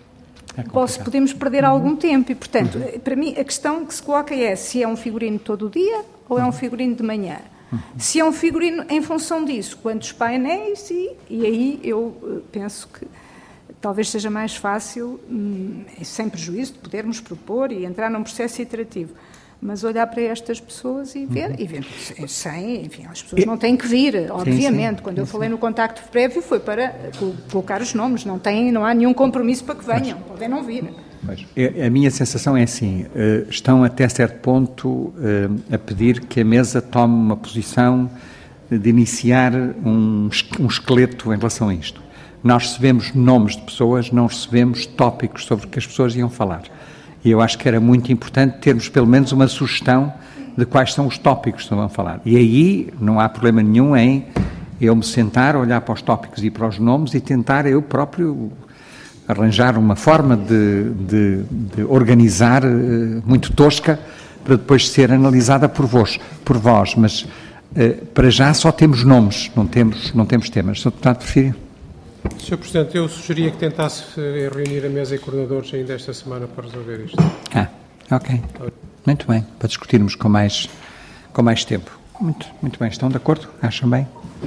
É Posso, podemos perder algum tempo e, portanto, uhum. para mim a questão que se coloca é se é um figurino todo o dia ou é um figurino de manhã. Uhum. Se é um figurino em função disso, quantos painéis e, e aí eu penso que talvez seja mais fácil, hum, sem prejuízo, de podermos propor e entrar num processo iterativo. Mas olhar para estas pessoas e ver, uhum. e ver sem, enfim, as pessoas não têm que vir, obviamente. Sim, sim, Quando sim, eu falei sim. no contacto prévio foi para colocar os nomes, não, tem, não há nenhum compromisso para que venham, mas, podem não vir. Mas, a minha sensação é assim, estão até certo ponto a pedir que a mesa tome uma posição de iniciar um, um esqueleto em relação a isto. Nós recebemos nomes de pessoas, não recebemos tópicos sobre que as pessoas iam falar. E eu acho que era muito importante termos pelo menos uma sugestão de quais são os tópicos que vão falar. E aí não há problema nenhum em eu me sentar, olhar para os tópicos e para os nomes e tentar eu próprio arranjar uma forma de, de, de organizar uh, muito tosca para depois ser analisada por vós. Por vós. Mas uh, para já só temos nomes, não temos, não temos temas. senhor Deputado, prefere? senhor Presidente, eu sugeria que tentasse reunir a mesa de coordenadores ainda esta semana para resolver isto. Ah, ok. Muito bem, para discutirmos com mais, com mais tempo. Muito, muito bem, estão de acordo? Acham bem?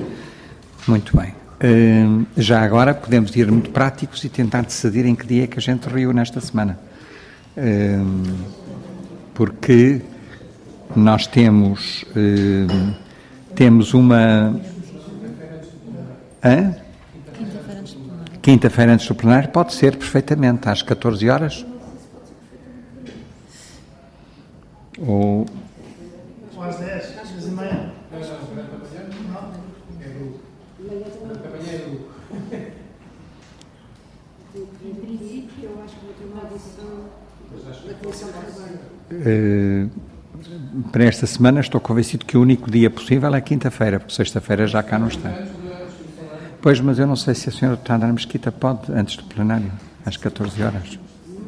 Muito bem. Uh, já agora podemos ir muito práticos e tentar decidir em que dia é que a gente reúne esta semana. Uh, porque nós temos, uh, temos uma... Hã? Quinta-feira antes do plenário, pode ser perfeitamente, às catorze horas. Ou... Às dez, dez e meia. Uh, para esta semana estou convencido que o único dia possível é quinta-feira, porque sexta-feira já cá não está. Pois, mas eu não sei se a senhora deputada Ana Mesquita pode, antes do plenário, às catorze horas.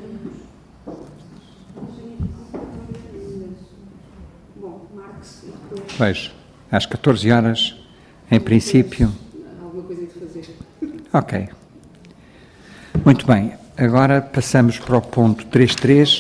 Pois, às catorze horas, em princípio. Ok. Muito bem. Agora passamos para o ponto três três.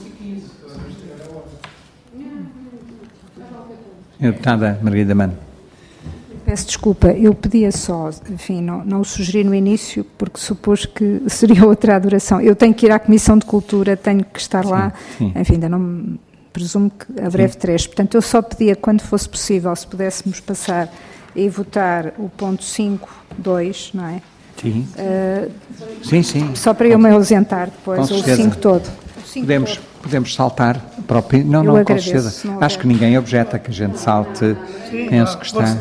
Senhora deputada Margarida Mano. Peço desculpa, eu pedia só, enfim, não, não o sugeri no início, porque supus que seria outra a duração. Eu tenho que ir à Comissão de Cultura, tenho que estar sim, lá, sim. Enfim, ainda não presumo que a breve trecho. Portanto, eu só pedia, quando fosse possível, se pudéssemos passar e votar o ponto cinco dois, não é? Sim. Uh, sim, sim. Só para eu me ausentar depois, ou o cinco todo. O cinco podemos, todo. podemos saltar para o... Não, eu não, agradeço, com certeza. Não Acho que ninguém objeta que a gente salte. Sim, penso que está...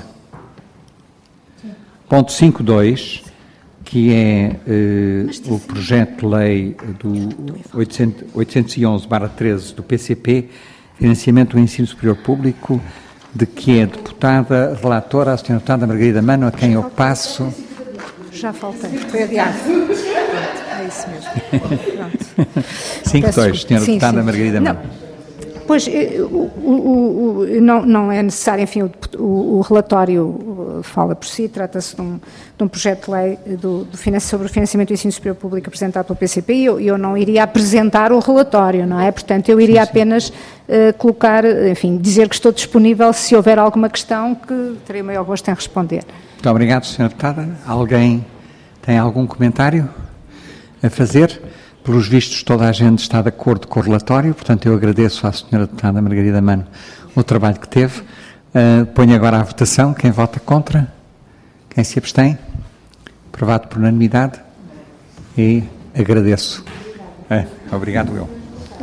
Ponto cinco dois, que é uh, o projeto de lei do oitocentos e onze barra treze do P C P, financiamento do ensino superior público, de que é deputada relatora a senhora deputada Margarida Mano, a quem eu passo... Já faltei, foi adiado. É isso mesmo. cinco dois, senhora sim, deputada sim. Margarida Mano. Pois, o, o, o, não, não é necessário, enfim, o, o, o relatório fala por si, trata-se de, um, de um projeto de lei do, do finance, sobre o financiamento do ensino superior público apresentado pelo P C P e eu, eu não iria apresentar o relatório, não é? Portanto, eu iria sim, sim. apenas uh, colocar, enfim, dizer que estou disponível se houver alguma questão que terei o maior gosto em responder. Muito obrigado, senhora deputada. Alguém tem algum comentário a fazer? Pelos vistos, toda a gente está de acordo com o relatório, portanto, eu agradeço à senhora deputada Margarida Mano o trabalho que teve. Uh, ponho agora à votação. Quem vota contra? Quem se abstém? Aprovado por unanimidade. E agradeço. Uh, obrigado, eu.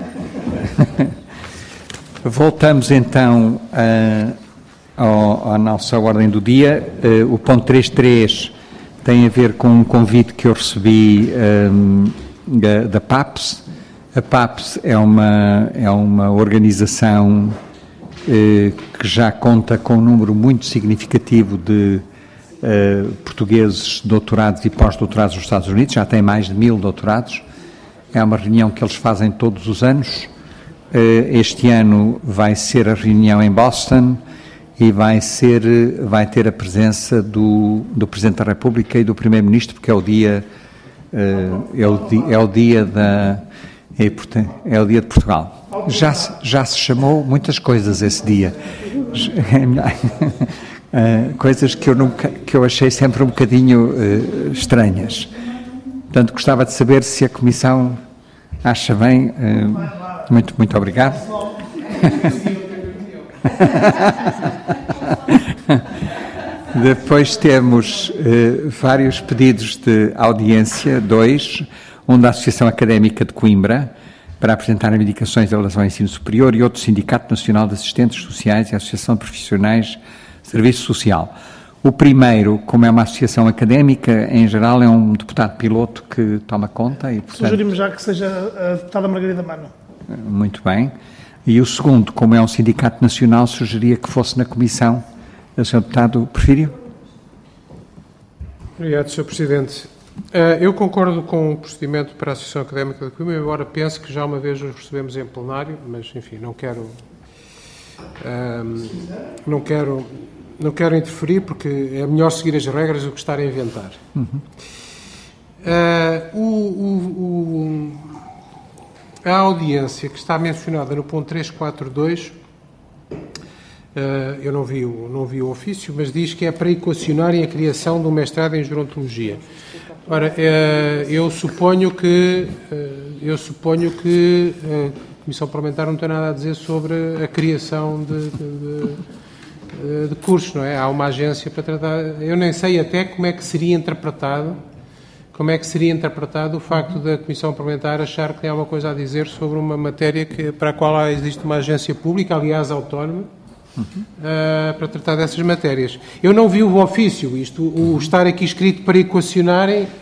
Voltamos, então, uh, ao, à nossa ordem do dia. Uh, o ponto três três tem a ver com um convite que eu recebi... Um, Da, da P A P S. A P A P S é uma, é uma organização eh, que já conta com um número muito significativo de eh, portugueses doutorados e pós-doutorados nos Estados Unidos, já tem mais de mil doutorados. É uma reunião que eles fazem todos os anos. Eh, este ano vai ser a reunião em Boston e vai, ser, vai ter a presença do, do Presidente da República e do Primeiro-Ministro, porque é o dia... Uh, é, o dia, é o dia da é, portanto, é o dia de Portugal. Já se, já se chamou muitas coisas esse dia, uh, coisas que eu nunca que eu achei sempre um bocadinho uh, estranhas. Portanto, gostava de saber se a Comissão acha bem. Uh, muito muito obrigado. Depois temos eh, vários pedidos de audiência, dois, um da Associação Académica de Coimbra, para apresentar reivindicações em relação ao ensino superior, e outro Sindicato Nacional de Assistentes Sociais e Associação de Profissionais de Serviço Social. O primeiro, como é uma associação académica, em geral é um deputado piloto que toma conta e, portanto... Sugerimos já que seja a deputada Margarida Mano. Muito bem. E o segundo, como é um sindicato nacional, sugeria que fosse na Comissão. O senhor Deputado Porfírio? Obrigado, senhor Presidente. Eu concordo com o procedimento para a Associação Académica de Coimbra, embora pense que já uma vez os recebemos em plenário, mas, enfim, não quero, um, não quero, não quero interferir, porque é melhor seguir as regras do que estar a inventar. Uhum. Uh, o, o, o, a audiência que está mencionada no ponto trezentos e quarenta e dois... Uh, eu não vi, o, não vi o ofício, mas diz que é para equacionarem a criação de um mestrado em gerontologia. Ora, uh, eu suponho que, uh, eu suponho que a Comissão Parlamentar não tem nada a dizer sobre a criação de, de, de, de cursos, não é? Há uma agência para tratar... Eu nem sei até como é que seria interpretado, como é que seria interpretado o facto da Comissão Parlamentar achar que tem alguma coisa a dizer sobre uma matéria que, para a qual existe uma agência pública, aliás autónoma, Uhum. Uh, para tratar dessas matérias. Eu não vi o ofício, isto, o estar aqui escrito para equacionarem,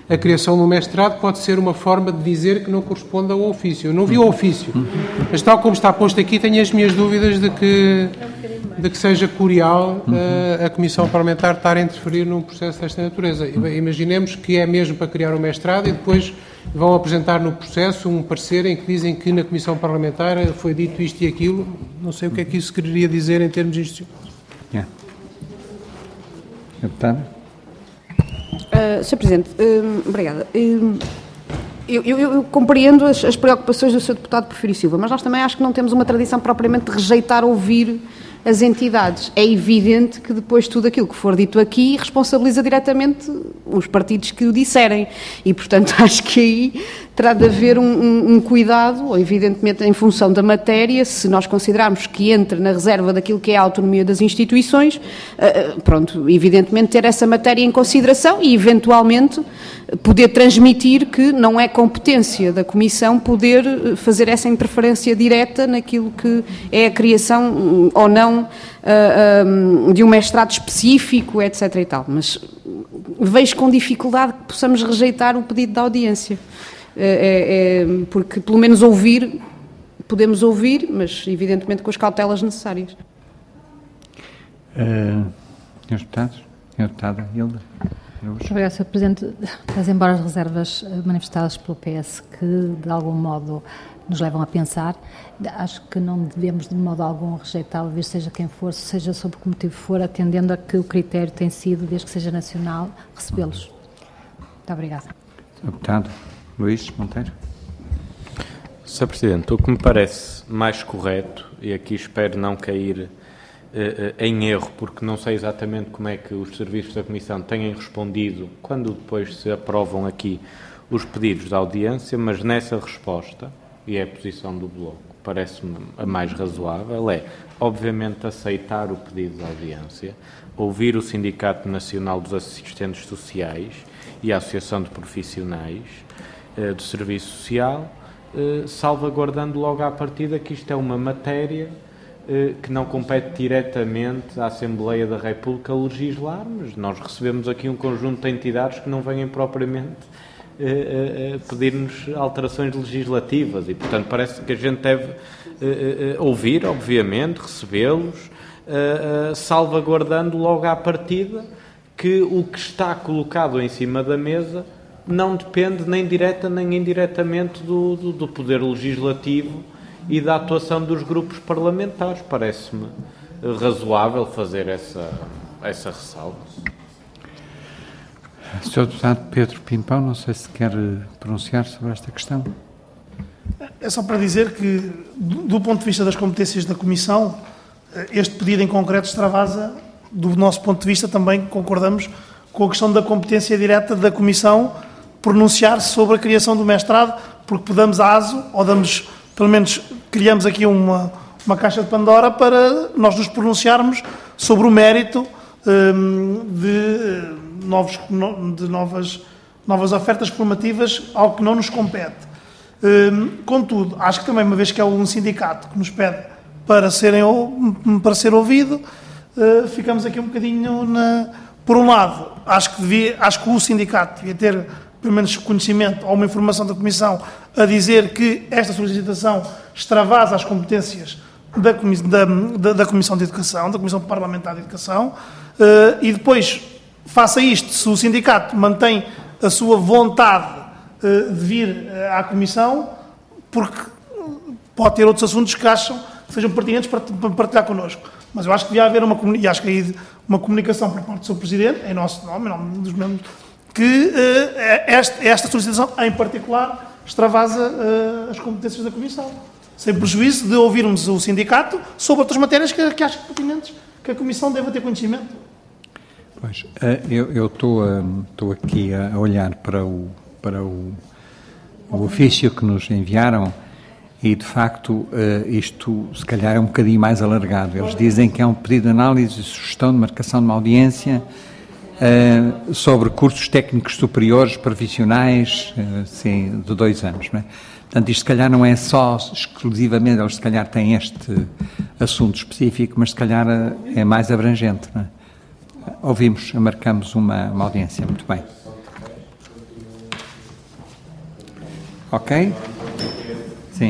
a criação do mestrado pode ser uma forma de dizer que não corresponde ao ofício. Eu não vi o ofício, mas tal como está posto aqui, tenho as minhas dúvidas de que, de que seja curial uh, a Comissão Parlamentar estar a interferir num processo desta natureza. Imaginemos que é mesmo para criar o mestrado e depois vão apresentar no processo um parecer em que dizem que na Comissão Parlamentar foi dito isto e aquilo. Não sei o que é que isso quereria dizer em termos institucionais. Yeah. Deputada? Uh, senhor Presidente, uh, obrigada. Uh, eu, eu, eu compreendo as, as preocupações do senhor Deputado Porfírio Silva, mas nós também acho que não temos uma tradição propriamente de rejeitar ouvir as entidades. É evidente que depois tudo aquilo que for dito aqui responsabiliza diretamente os partidos que o disserem e, portanto, acho que aí terá de haver um, um, um cuidado, evidentemente em função da matéria, se nós considerarmos que entra na reserva daquilo que é a autonomia das instituições, uh, pronto, evidentemente ter essa matéria em consideração e, eventualmente, poder transmitir que não é competência da Comissão poder fazer essa interferência direta naquilo que é a criação ou não uh, um, de um mestrado específico, etc e tal. Mas vejo com dificuldade que possamos rejeitar o pedido da audiência. É, é, porque, pelo menos, ouvir, podemos ouvir, mas, evidentemente, com as cautelas necessárias. Uh, senhores deputados? Senhora Deputada Hilda? Obrigada, senhor Presidente. Mas, embora as reservas manifestadas pelo P S, que, de algum modo, nos levam a pensar, acho que não devemos, de modo algum, rejeitá-lo, vir seja quem for, seja sobre que motivo for, atendendo a que o critério tem sido, desde que seja nacional, recebê-los. Muito obrigada. senhor Deputado Luís Monteiro. senhor Presidente, o que me parece mais correto, e aqui espero não cair uh, uh, em erro, porque não sei exatamente como é que os serviços da Comissão têm respondido quando depois se aprovam aqui os pedidos de audiência, mas nessa resposta, e é a posição do Bloco, parece-me a mais razoável, é, obviamente, aceitar o pedido de audiência, ouvir o Sindicato Nacional dos Assistentes Sociais e a Associação de Profissionais do Serviço Social, salvaguardando logo à partida que isto é uma matéria que não compete diretamente à Assembleia da República legislar, mas nós recebemos aqui um conjunto de entidades que não vêm propriamente pedir-nos alterações legislativas e, portanto, parece que a gente deve ouvir, obviamente, recebê-los, salvaguardando logo à partida que o que está colocado em cima da mesa não depende nem direta nem indiretamente do, do, do poder legislativo e da atuação dos grupos parlamentares. Parece-me razoável fazer essa, essa ressalva. senhor Deputado Pedro Pimpão, não sei se quer pronunciar sobre esta questão. É só para dizer que, do, do ponto de vista das competências da Comissão, este pedido em concreto extravasa, do nosso ponto de vista, também concordamos com a questão da competência direta da Comissão pronunciar-se sobre a criação do mestrado, porque damos aso, ou damos, pelo menos, criamos aqui uma, uma caixa de Pandora para nós nos pronunciarmos sobre o mérito um, de, novos, de novas, novas ofertas formativas, ao que não nos compete. Um, contudo, acho que também, uma vez que é um sindicato que nos pede para, serem, para ser ouvido, uh, ficamos aqui um bocadinho na... Por um lado, acho que, devia, acho que o sindicato devia ter, pelo menos, conhecimento ou uma informação da Comissão a dizer que esta solicitação extravasa as competências da, da, da, da Comissão de Educação, da Comissão Parlamentar de Educação, uh, e depois, faça isto, se o sindicato mantém a sua vontade uh, de vir uh, à Comissão, porque pode ter outros assuntos que acham que sejam pertinentes para, para partilhar connosco. Mas eu acho que devia haver uma, e acho que aí uma comunicação por parte do senhor Presidente, em nosso nome, em nome dos membros, que uh, esta, esta solicitação, em particular, extravasa uh, as competências da Comissão, sem prejuízo de ouvirmos o sindicato sobre outras matérias que, que acho pertinentes, que a Comissão deva ter conhecimento. Pois, eu estou estou aqui a olhar para o, para o, o ofício que nos enviaram e, de facto, isto se calhar é um bocadinho mais alargado. Eles dizem que é um pedido de análise e sugestão de marcação de uma audiência uh, sobre cursos técnicos superiores profissionais, uh, sim, de dois anos, não é? Portanto, isto se calhar não é só exclusivamente, eles se calhar têm este assunto específico, mas se calhar é mais abrangente, não é? Ouvimos, marcamos uma, uma audiência. Muito bem. Ok? Sim.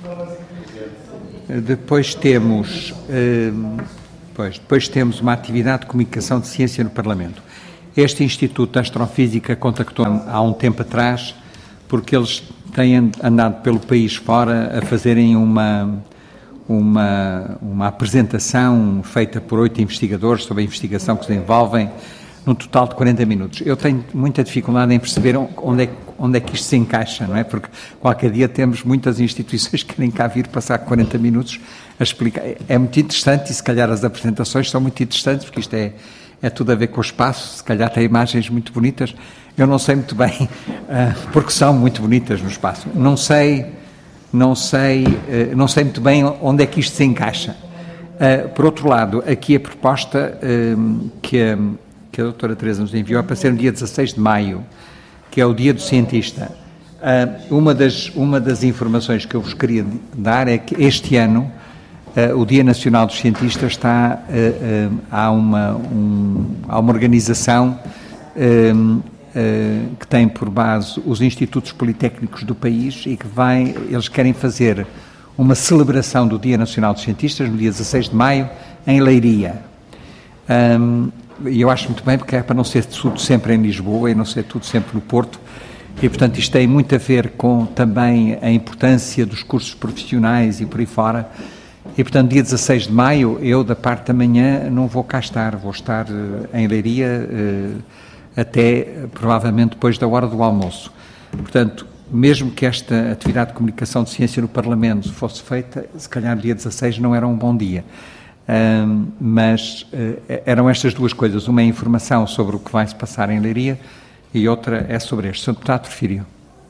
Depois temos, eh, pois, depois temos uma atividade de comunicação de ciência no Parlamento. Este Instituto de Astrofísica contactou-me há um tempo atrás, porque eles têm andado pelo país fora a fazerem uma, uma, uma apresentação feita por oito investigadores sobre a investigação que se desenvolvem, num total de quarenta minutos. Eu tenho muita dificuldade em perceber onde é, onde é que isto se encaixa, não é? Porque qualquer dia temos muitas instituições que querem cá vir passar quarenta minutos a explicar. É muito interessante e se calhar as apresentações são muito interessantes, porque isto é, é tudo a ver com o espaço, se calhar tem imagens muito bonitas. Eu não sei muito bem, uh, porque são muito bonitas no espaço. Não sei, não sei, uh, não sei muito bem onde é que isto se encaixa. Uh, por outro lado, aqui a proposta uh, que a que a doutora Teresa nos enviou é para ser no dia dezasseis de maio, que é o Dia do Cientista. Uh, uma, das, uma das informações que eu vos queria dar é que este ano uh, o Dia Nacional dos Cientistas está, uh, uh, há, uma, um, há uma organização uh, uh, que tem por base os institutos politécnicos do país e que vai, eles querem fazer uma celebração do Dia Nacional dos Cientistas no dia dezasseis de maio em Leiria. Um, E eu acho muito bem, porque é para não ser tudo sempre em Lisboa e não ser tudo sempre no Porto. E, portanto, isto tem muito a ver com também a importância dos cursos profissionais e por aí fora. E, portanto, dia dezasseis de maio, eu, da parte da manhã, não vou cá estar. Vou estar uh, em Leiria uh, até, provavelmente, depois da hora do almoço. Portanto, mesmo que esta atividade de comunicação de ciência no Parlamento fosse feita, se calhar dia dezasseis não era um bom dia. Um, mas uh, eram estas duas coisas, uma é informação sobre o que vai se passar em Leiria e outra é sobre este. senhor Deputado Porfírio.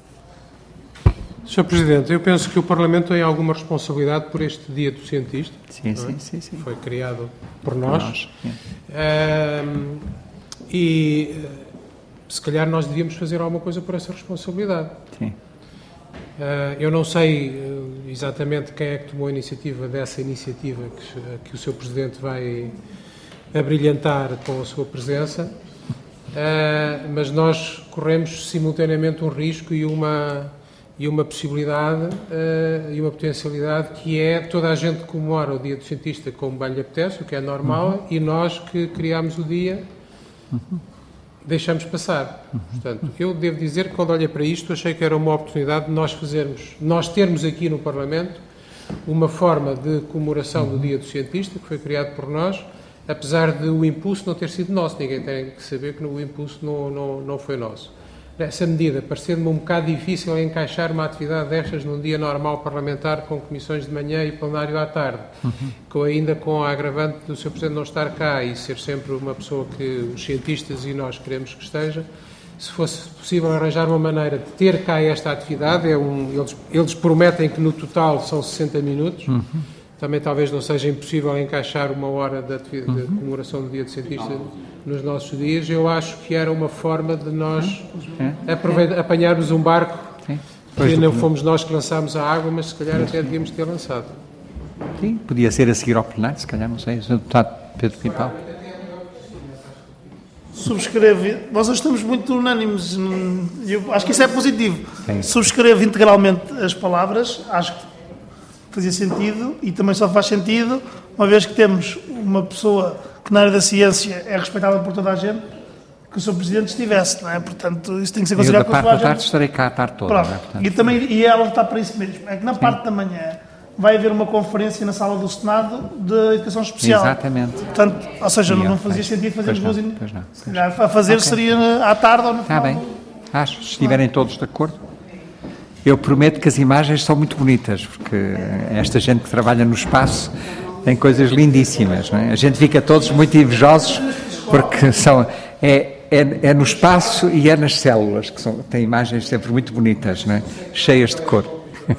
senhor Presidente, eu penso que o Parlamento tem alguma responsabilidade por este Dia do Cientista. Sim, é? sim, sim, sim. Foi criado por nós. Por nós um, e se calhar nós devíamos fazer alguma coisa por essa responsabilidade. Sim. Uh, eu não sei uh, exatamente quem é que tomou a iniciativa dessa iniciativa que, que o seu Presidente vai abrilhantar com a sua presença, uh, mas nós corremos simultaneamente um risco e uma, e uma possibilidade uh, e uma potencialidade que é toda a gente comemora o Dia do Cientista como bem lhe apetece, o que é normal, uhum. e nós que criámos o dia... Uhum. deixamos passar. Portanto, eu devo dizer que quando olhei para isto, achei que era uma oportunidade de nós fazermos, nós termos aqui no Parlamento uma forma de comemoração do Dia do Cientista, que foi criado por nós, apesar de o impulso não ter sido nosso. Ninguém tem que saber que o impulso não, não, não foi nosso. Nessa medida, parecendo-me um bocado difícil encaixar uma atividade destas num dia normal parlamentar, com comissões de manhã e plenário à tarde, uhum. com, ainda com a agravante do senhor Presidente não estar cá e ser sempre uma pessoa que os cientistas e nós queremos que esteja, se fosse possível arranjar uma maneira de ter cá esta atividade, é um, eles, eles prometem que no total são sessenta minutos, uhum. também talvez não seja impossível encaixar uma hora de, atividade, uhum. de comemoração do Dia do Cientista nos nossos dias. Eu acho que era uma forma de nós é. apanharmos um barco Sim. que não fomos nós que lançámos a água, mas se calhar Sim. até devíamos ter lançado. Sim, podia ser a seguir ao plenário, se calhar, não sei, o senhor Deputado Pedro Pimpão. Subscrevo, nós estamos muito unânimes, eu acho que isso é positivo. Sim. Subscrevo integralmente as palavras, acho que fazia sentido e também só faz sentido, uma vez que temos uma pessoa que na área da ciência é respeitada por toda a gente, que o senhor Presidente estivesse, não é? Portanto, isso tem que ser considerado por toda a gente. Eu da parte da tarde estarei cá a tarde toda. Pronto. Não é? E, também, e ela está para isso mesmo. É que na Sim. parte da manhã vai haver uma conferência na sala do Senado de Educação Especial. Exatamente. Portanto, ou seja, Sim, não ok. fazia sentido fazer duas... Pois não, pois não. A fazer okay. seria à tarde ou no Está final. bem. Acho, se estiverem todos de acordo. Eu prometo que as imagens são muito bonitas, porque esta gente que trabalha no espaço tem coisas lindíssimas, não é? A gente fica todos muito invejosos, porque são, é, é, é no espaço e é nas células, que são, têm imagens sempre muito bonitas, não é? Cheias de cor.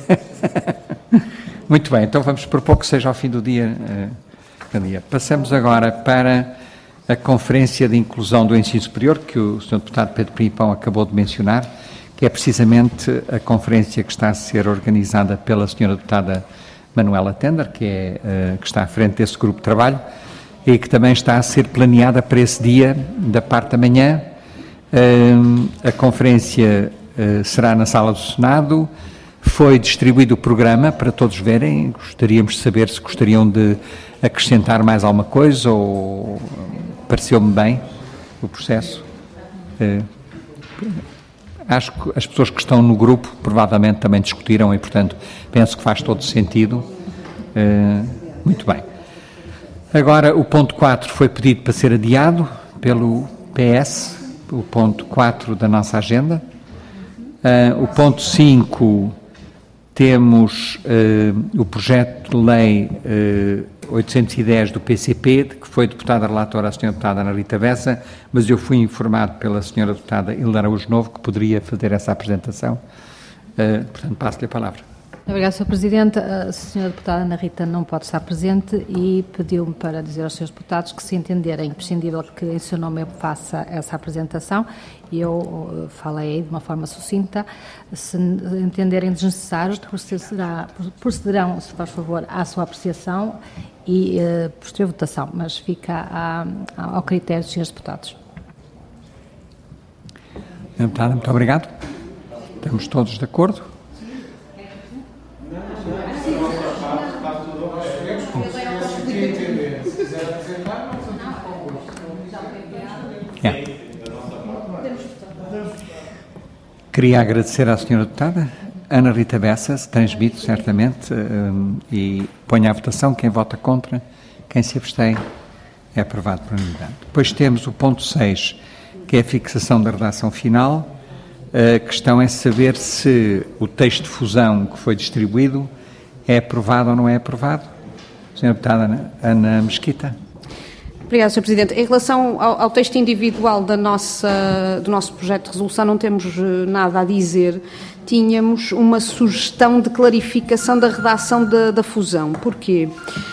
Muito bem, então vamos propor que seja ao fim do dia. Uh, dia. Passamos agora para a Conferência de Inclusão do Ensino Superior, que o senhor Deputado Pedro Pimpão acabou de mencionar, que é precisamente a conferência que está a ser organizada pela senhora Deputada Manuela Tender, que, é, uh, que está à frente desse grupo de trabalho, e que também está a ser planeada para esse dia, da parte da manhã. Uh, a conferência uh, será na sala do Senado. Foi distribuído o programa para todos verem. Gostaríamos de saber se gostariam de acrescentar mais alguma coisa ou pareceu-me bem o processo. Uh, acho que as pessoas que estão no grupo provavelmente também discutiram e, portanto, penso que faz todo sentido. Uh, muito bem. Agora, o ponto quatro foi pedido para ser adiado pelo P S, o ponto quatro da nossa agenda. Uh, o ponto cinco, temos uh, o projeto de lei uh, oitocentos e dez do P C P, de que foi deputada relatora a senhora deputada Ana Rita Bessa, mas eu fui informado pela senhora deputada Hilda Araújo Novo que poderia fazer essa apresentação. Uh, portanto, passo-lhe a palavra. Obrigada, senhor Presidente. A senhora deputada Ana Rita não pode estar presente e pediu-me para dizer aos senhores deputados que, se entenderem imprescindível que em seu nome eu faça essa apresentação, e eu falei de uma forma sucinta, se entenderem desnecessário, procederá, procederão, se faz favor, à sua apreciação e uh, posterior votação, mas fica a, a, ao critério dos senhores deputados. Deputada, muito obrigado. Estamos todos de acordo? É. Queria agradecer à senhora deputada Ana Rita Bessa, se transmite certamente, um, e ponho à votação. Quem vota contra, quem se abstém, é aprovado por unanimidade. Depois temos o ponto seis, que é a fixação da redação final. A questão é saber se o texto de fusão que foi distribuído é aprovado ou não é aprovado. senhora deputada Ana, Ana Mesquita. Obrigada, senhor Presidente. Em relação ao, ao texto individual da nossa, do nosso projeto de resolução, não temos nada a dizer. Tínhamos uma sugestão de clarificação da redação da, da fusão. Porquê?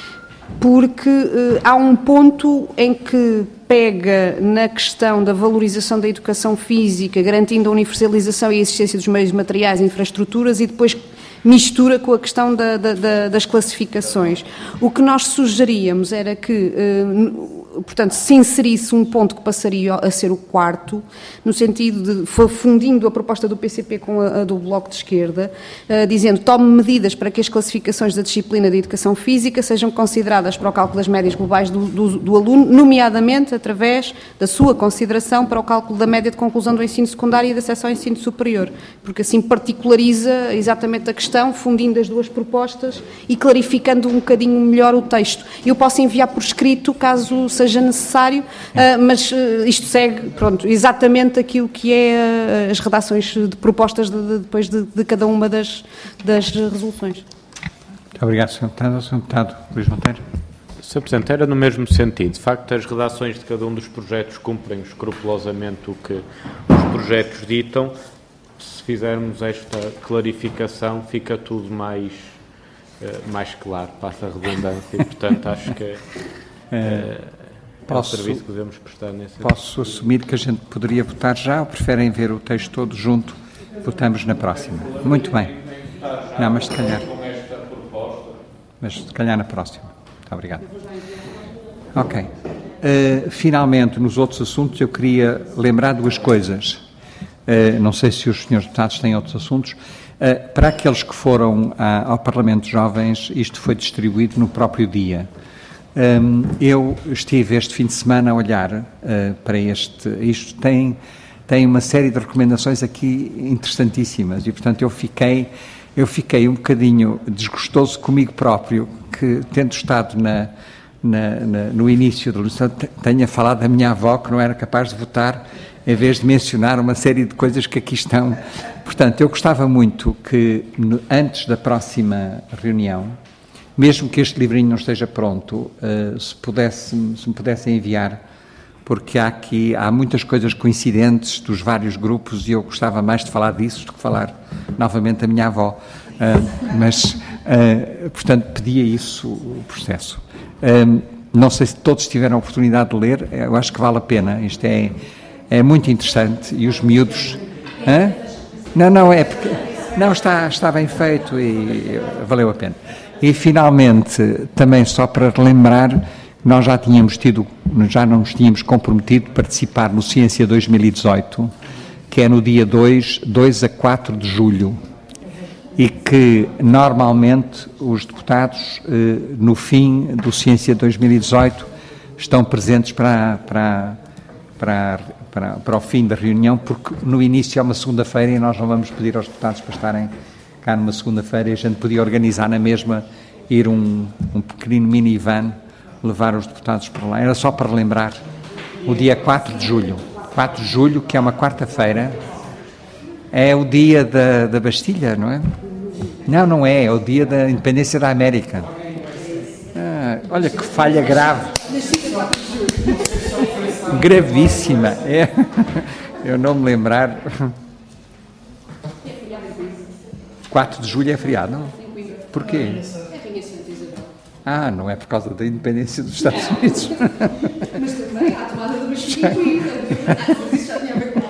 Porque eh, há um ponto em que pega na questão da valorização da educação física, garantindo a universalização e a existência dos meios materiais e infraestruturas, e depois mistura com a questão da, da, da, das classificações. O que nós sugeríamos era que, eh, portanto, se inserisse um ponto que passaria a ser o quarto, no sentido de, fundindo a proposta do P C P com a, a do Bloco de Esquerda, eh, dizendo: tome medidas para que as classificações da disciplina de educação física sejam consideradas para o cálculo das médias globais do, do, do aluno, nomeadamente através da sua consideração para o cálculo da média de conclusão do ensino secundário e de acesso ao ensino superior, porque assim particulariza exatamente a questão, fundindo as duas propostas e clarificando um bocadinho melhor o texto. Eu posso enviar por escrito, caso seja necessário, uh, mas uh, isto segue, pronto, exatamente aquilo que é uh, as redações de propostas de, de, depois de, de cada uma das, das resoluções. Muito obrigado, senhor Deputado. senhor Deputado Luís Monteiro. senhor Presidente, era no mesmo sentido. De facto, as redações de cada um dos projetos cumprem escrupulosamente o que os projetos ditam. Se fizermos esta clarificação, fica tudo mais, uh, mais claro, passa a redundância, e, portanto, acho que é, é, posso, é o serviço que devemos prestar nesse Posso sentido. Assumir que a gente poderia votar já, ou preferem ver o texto todo junto? Votamos na próxima. Muito bem. Não, mas se calhar... Mas se calhar na próxima. Muito obrigado. Ok. Uh, finalmente, nos outros assuntos, eu queria lembrar duas coisas. Uh, não sei se os senhores deputados têm outros assuntos. Uh, para aqueles que foram à, ao Parlamento de Jovens, isto foi distribuído no próprio dia. Um, eu estive este fim de semana a olhar uh, para este... Isto tem, tem uma série de recomendações aqui interessantíssimas e, portanto, eu fiquei, eu fiquei um bocadinho desgostoso comigo próprio, que, tendo estado na, na, na, no início da legislação, tenha falado da minha avó, que não era capaz de votar, em vez de mencionar uma série de coisas que aqui estão. Portanto, eu gostava muito que, no, antes da próxima reunião, mesmo que este livrinho não esteja pronto, uh, se, pudesse, se me pudessem enviar, porque há aqui, há muitas coisas coincidentes dos vários grupos e eu gostava mais de falar disso do que falar novamente da minha avó. Uh, mas, uh, portanto, pedia isso, o processo. Uh, não sei se todos tiveram a oportunidade de ler, eu acho que vale a pena. Isto é... É muito interessante e os miúdos... Hã? Não, não, é porque... Não, está, está bem feito e valeu a pena. E, finalmente, também só para relembrar, nós já tínhamos tido, já não nos tínhamos comprometido a participar no Ciência dois mil e dezoito, que é no dia dois, dois a quatro de julho, e que normalmente os deputados, eh, no fim do Ciência dois mil e dezoito, estão presentes para, para, para, para, para o fim da reunião, porque no início é uma segunda-feira e nós não vamos pedir aos deputados para estarem cá numa segunda-feira, e a gente podia organizar na mesma, ir um, um pequenino minivan, levar os deputados para lá. Era só para relembrar o dia quatro de julho. quatro de julho, que é uma quarta-feira, é o dia da, da Bastilha, não é? Não, não é, é o dia da independência da América. Ah, olha que falha grave. Gravíssima. É. Eu não me lembrar. quatro de julho é feriado, não? Porquê? Ah, não é por causa da independência dos Estados Unidos. Mas também há a tomada do Bastilha incluída. Isso já tinha a ver com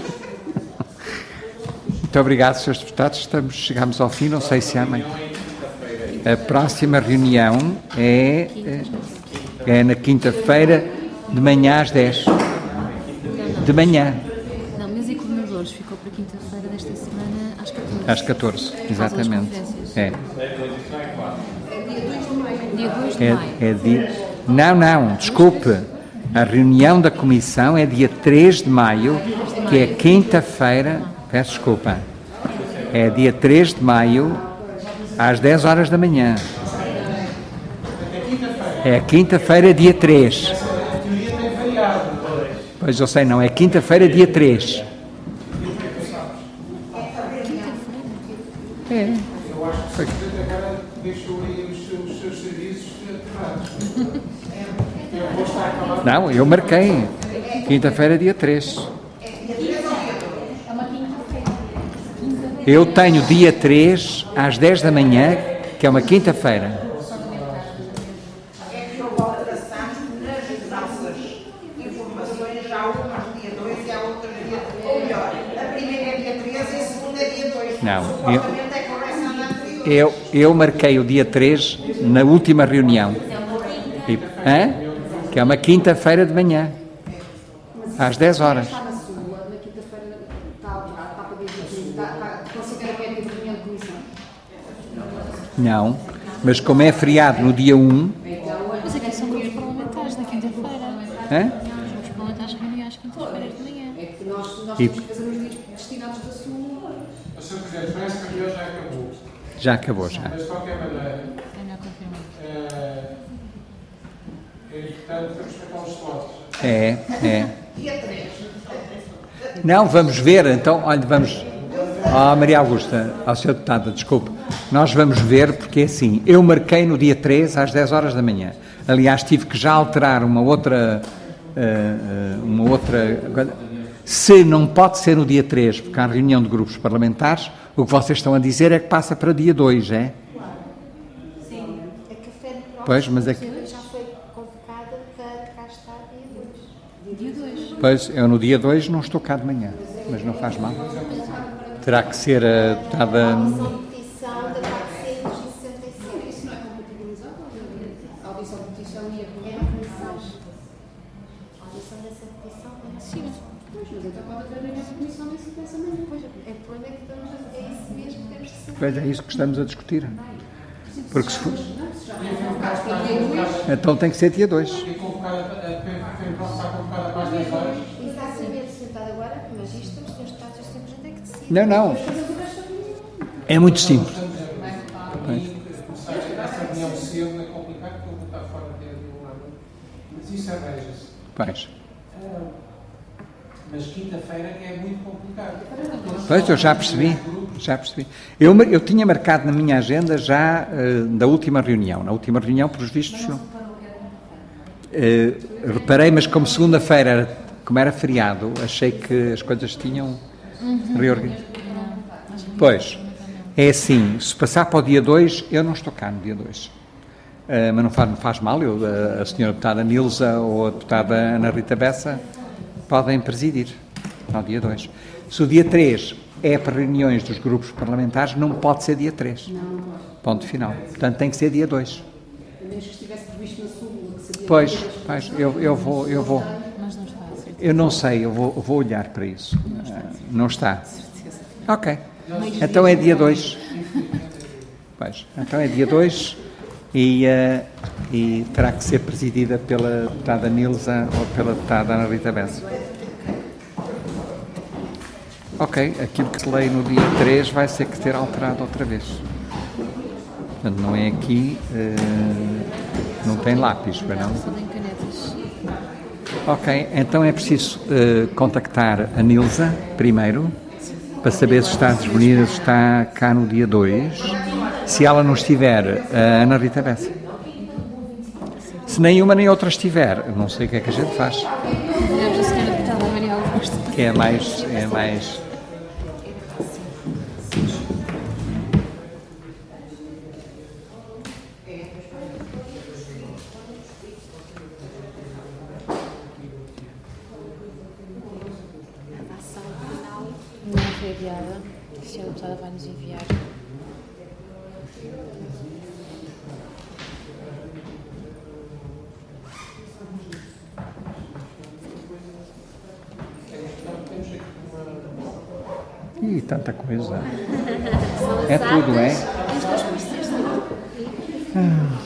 Muito obrigado, senhores deputados. Estamos, chegamos ao fim, não sei se há mais. A próxima reunião é, é na quinta-feira, de manhã às dez. De manhã. Não, mas e coordenadores ficou para quinta-feira desta semana às catorze. Às catorze, exatamente. É. Dia dois de É, maio. é dia... Não, não, desculpe. A reunião da comissão é dia três de maio, que é quinta-feira. Peço desculpa. É dia três de maio, às dez horas da manhã. É quinta-feira, dia três. Pois eu sei, não. É quinta-feira, dia três. É. Foi. Não, eu marquei. Quinta-feira, dia três. Eu tenho dia três, às dez da manhã, que é uma quinta-feira. Não, eu, eu, eu marquei o dia três na última reunião. E, hã? Que é uma quinta-feira de manhã, às dez horas. Não, mas como é feriado no dia um... Mas aqui são grupos parlamentares na quinta-feira. Hã? Os grupos parlamentares reúnem às quintas-feiras de manhã. É que nós, nós E- temos que fazer os dias destinados da sua. senhor Presidente, parece que a reunião já acabou. Já acabou, já. Mas, de qualquer maneira, É melhor confirmar. eh, é importante respeitar os slots. É, é. Não, vamos ver, então, olha, vamos... Ah, Maria Augusta, ao senhor deputado, desculpe. Nós vamos ver, porque assim, eu marquei no dia três, às dez horas da manhã. Aliás, tive que já alterar uma outra... Uh, uh, uma outra... Se não pode ser no dia três, porque há reunião de grupos parlamentares, o que vocês estão a dizer é que passa para dia dois, é? Sim. A café de prova Pois, mas é que... já foi convocada para cá estar dia dois. Dia dois. Pois, eu no dia dois não estou cá de manhã, mas não faz mal. Terá que ser a deputada... Audição de petição da quatrocentos e sessenta e sete. Isso não é compatibilizável? A audição de petição e a É uma comissão. A audição dessa petição é Sim. Pois, mas então pode haver reunião de comissão nesse pensamento. Pois, é, o problema é que estamos a, é isso mesmo que temos de saber. Pois é isso que estamos a discutir. Porque se for... Então tem que ser dia dois. E convocada, a P M P está convocada para as dez horas. Exatamente, sentado agora, mas isto, os senhores Estados simplesmente têm que decidir. Não, não. É muito simples. Essa reunião cedo é complicado porque eu vou estar fora de um ano. Mas isso arranja-se. Pois. Mas quinta-feira é muito complicado. Pois, eu já percebi. Já percebi. Eu, mar- eu tinha marcado na minha agenda já eh, da última reunião. Na última reunião, pelos vistos, eu, eh, reparei, mas como segunda-feira, era- como era feriado, achei que as coisas tinham reorganizado. Pois, é assim, se passar para o dia dois, eu não estou cá no dia dois. Uh, mas não faz, não faz mal, eu, a, a senhora deputada Nilza ou a deputada Ana Rita Bessa podem presidir ao dia dois. Se o dia três é para reuniões dos grupos parlamentares, não pode ser dia três. Ponto final. Portanto, tem que ser dia dois. A menos que estivesse previsto na súmula, que seria... Pois, pois eu, eu vou, eu vou. Mas não está a ser Eu não sei, eu vou, vou olhar para isso. Uh, não está. Ok. Então é dia dois. Pois, então é dia dois e, uh, e terá que ser presidida pela deputada Nilza ou pela deputada Ana Rita Bessa. Ok, aquilo que se lê no dia três vai ser que ser alterado outra vez. Portanto, não é aqui, uh, não tem lápis, para não? Só tem canetas. Ok, então é preciso uh, contactar a Nilza primeiro, para saber se está disponível, se está cá no dia dois. Se ela não estiver, a Ana Rita Bessa. Se nenhuma nem outra estiver, não sei o que é que a gente faz. Olhamos a senhora deputada Maria Augusta. Que é mais... É mais... Não foi enviada. A senhora deputada vai nos enviar. Ih, tanta coisa. É tudo, é? Ah.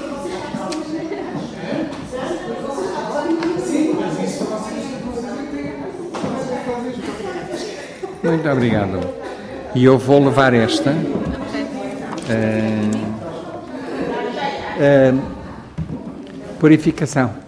Muito obrigado. E eu vou levar esta. Uh, uh, purificação.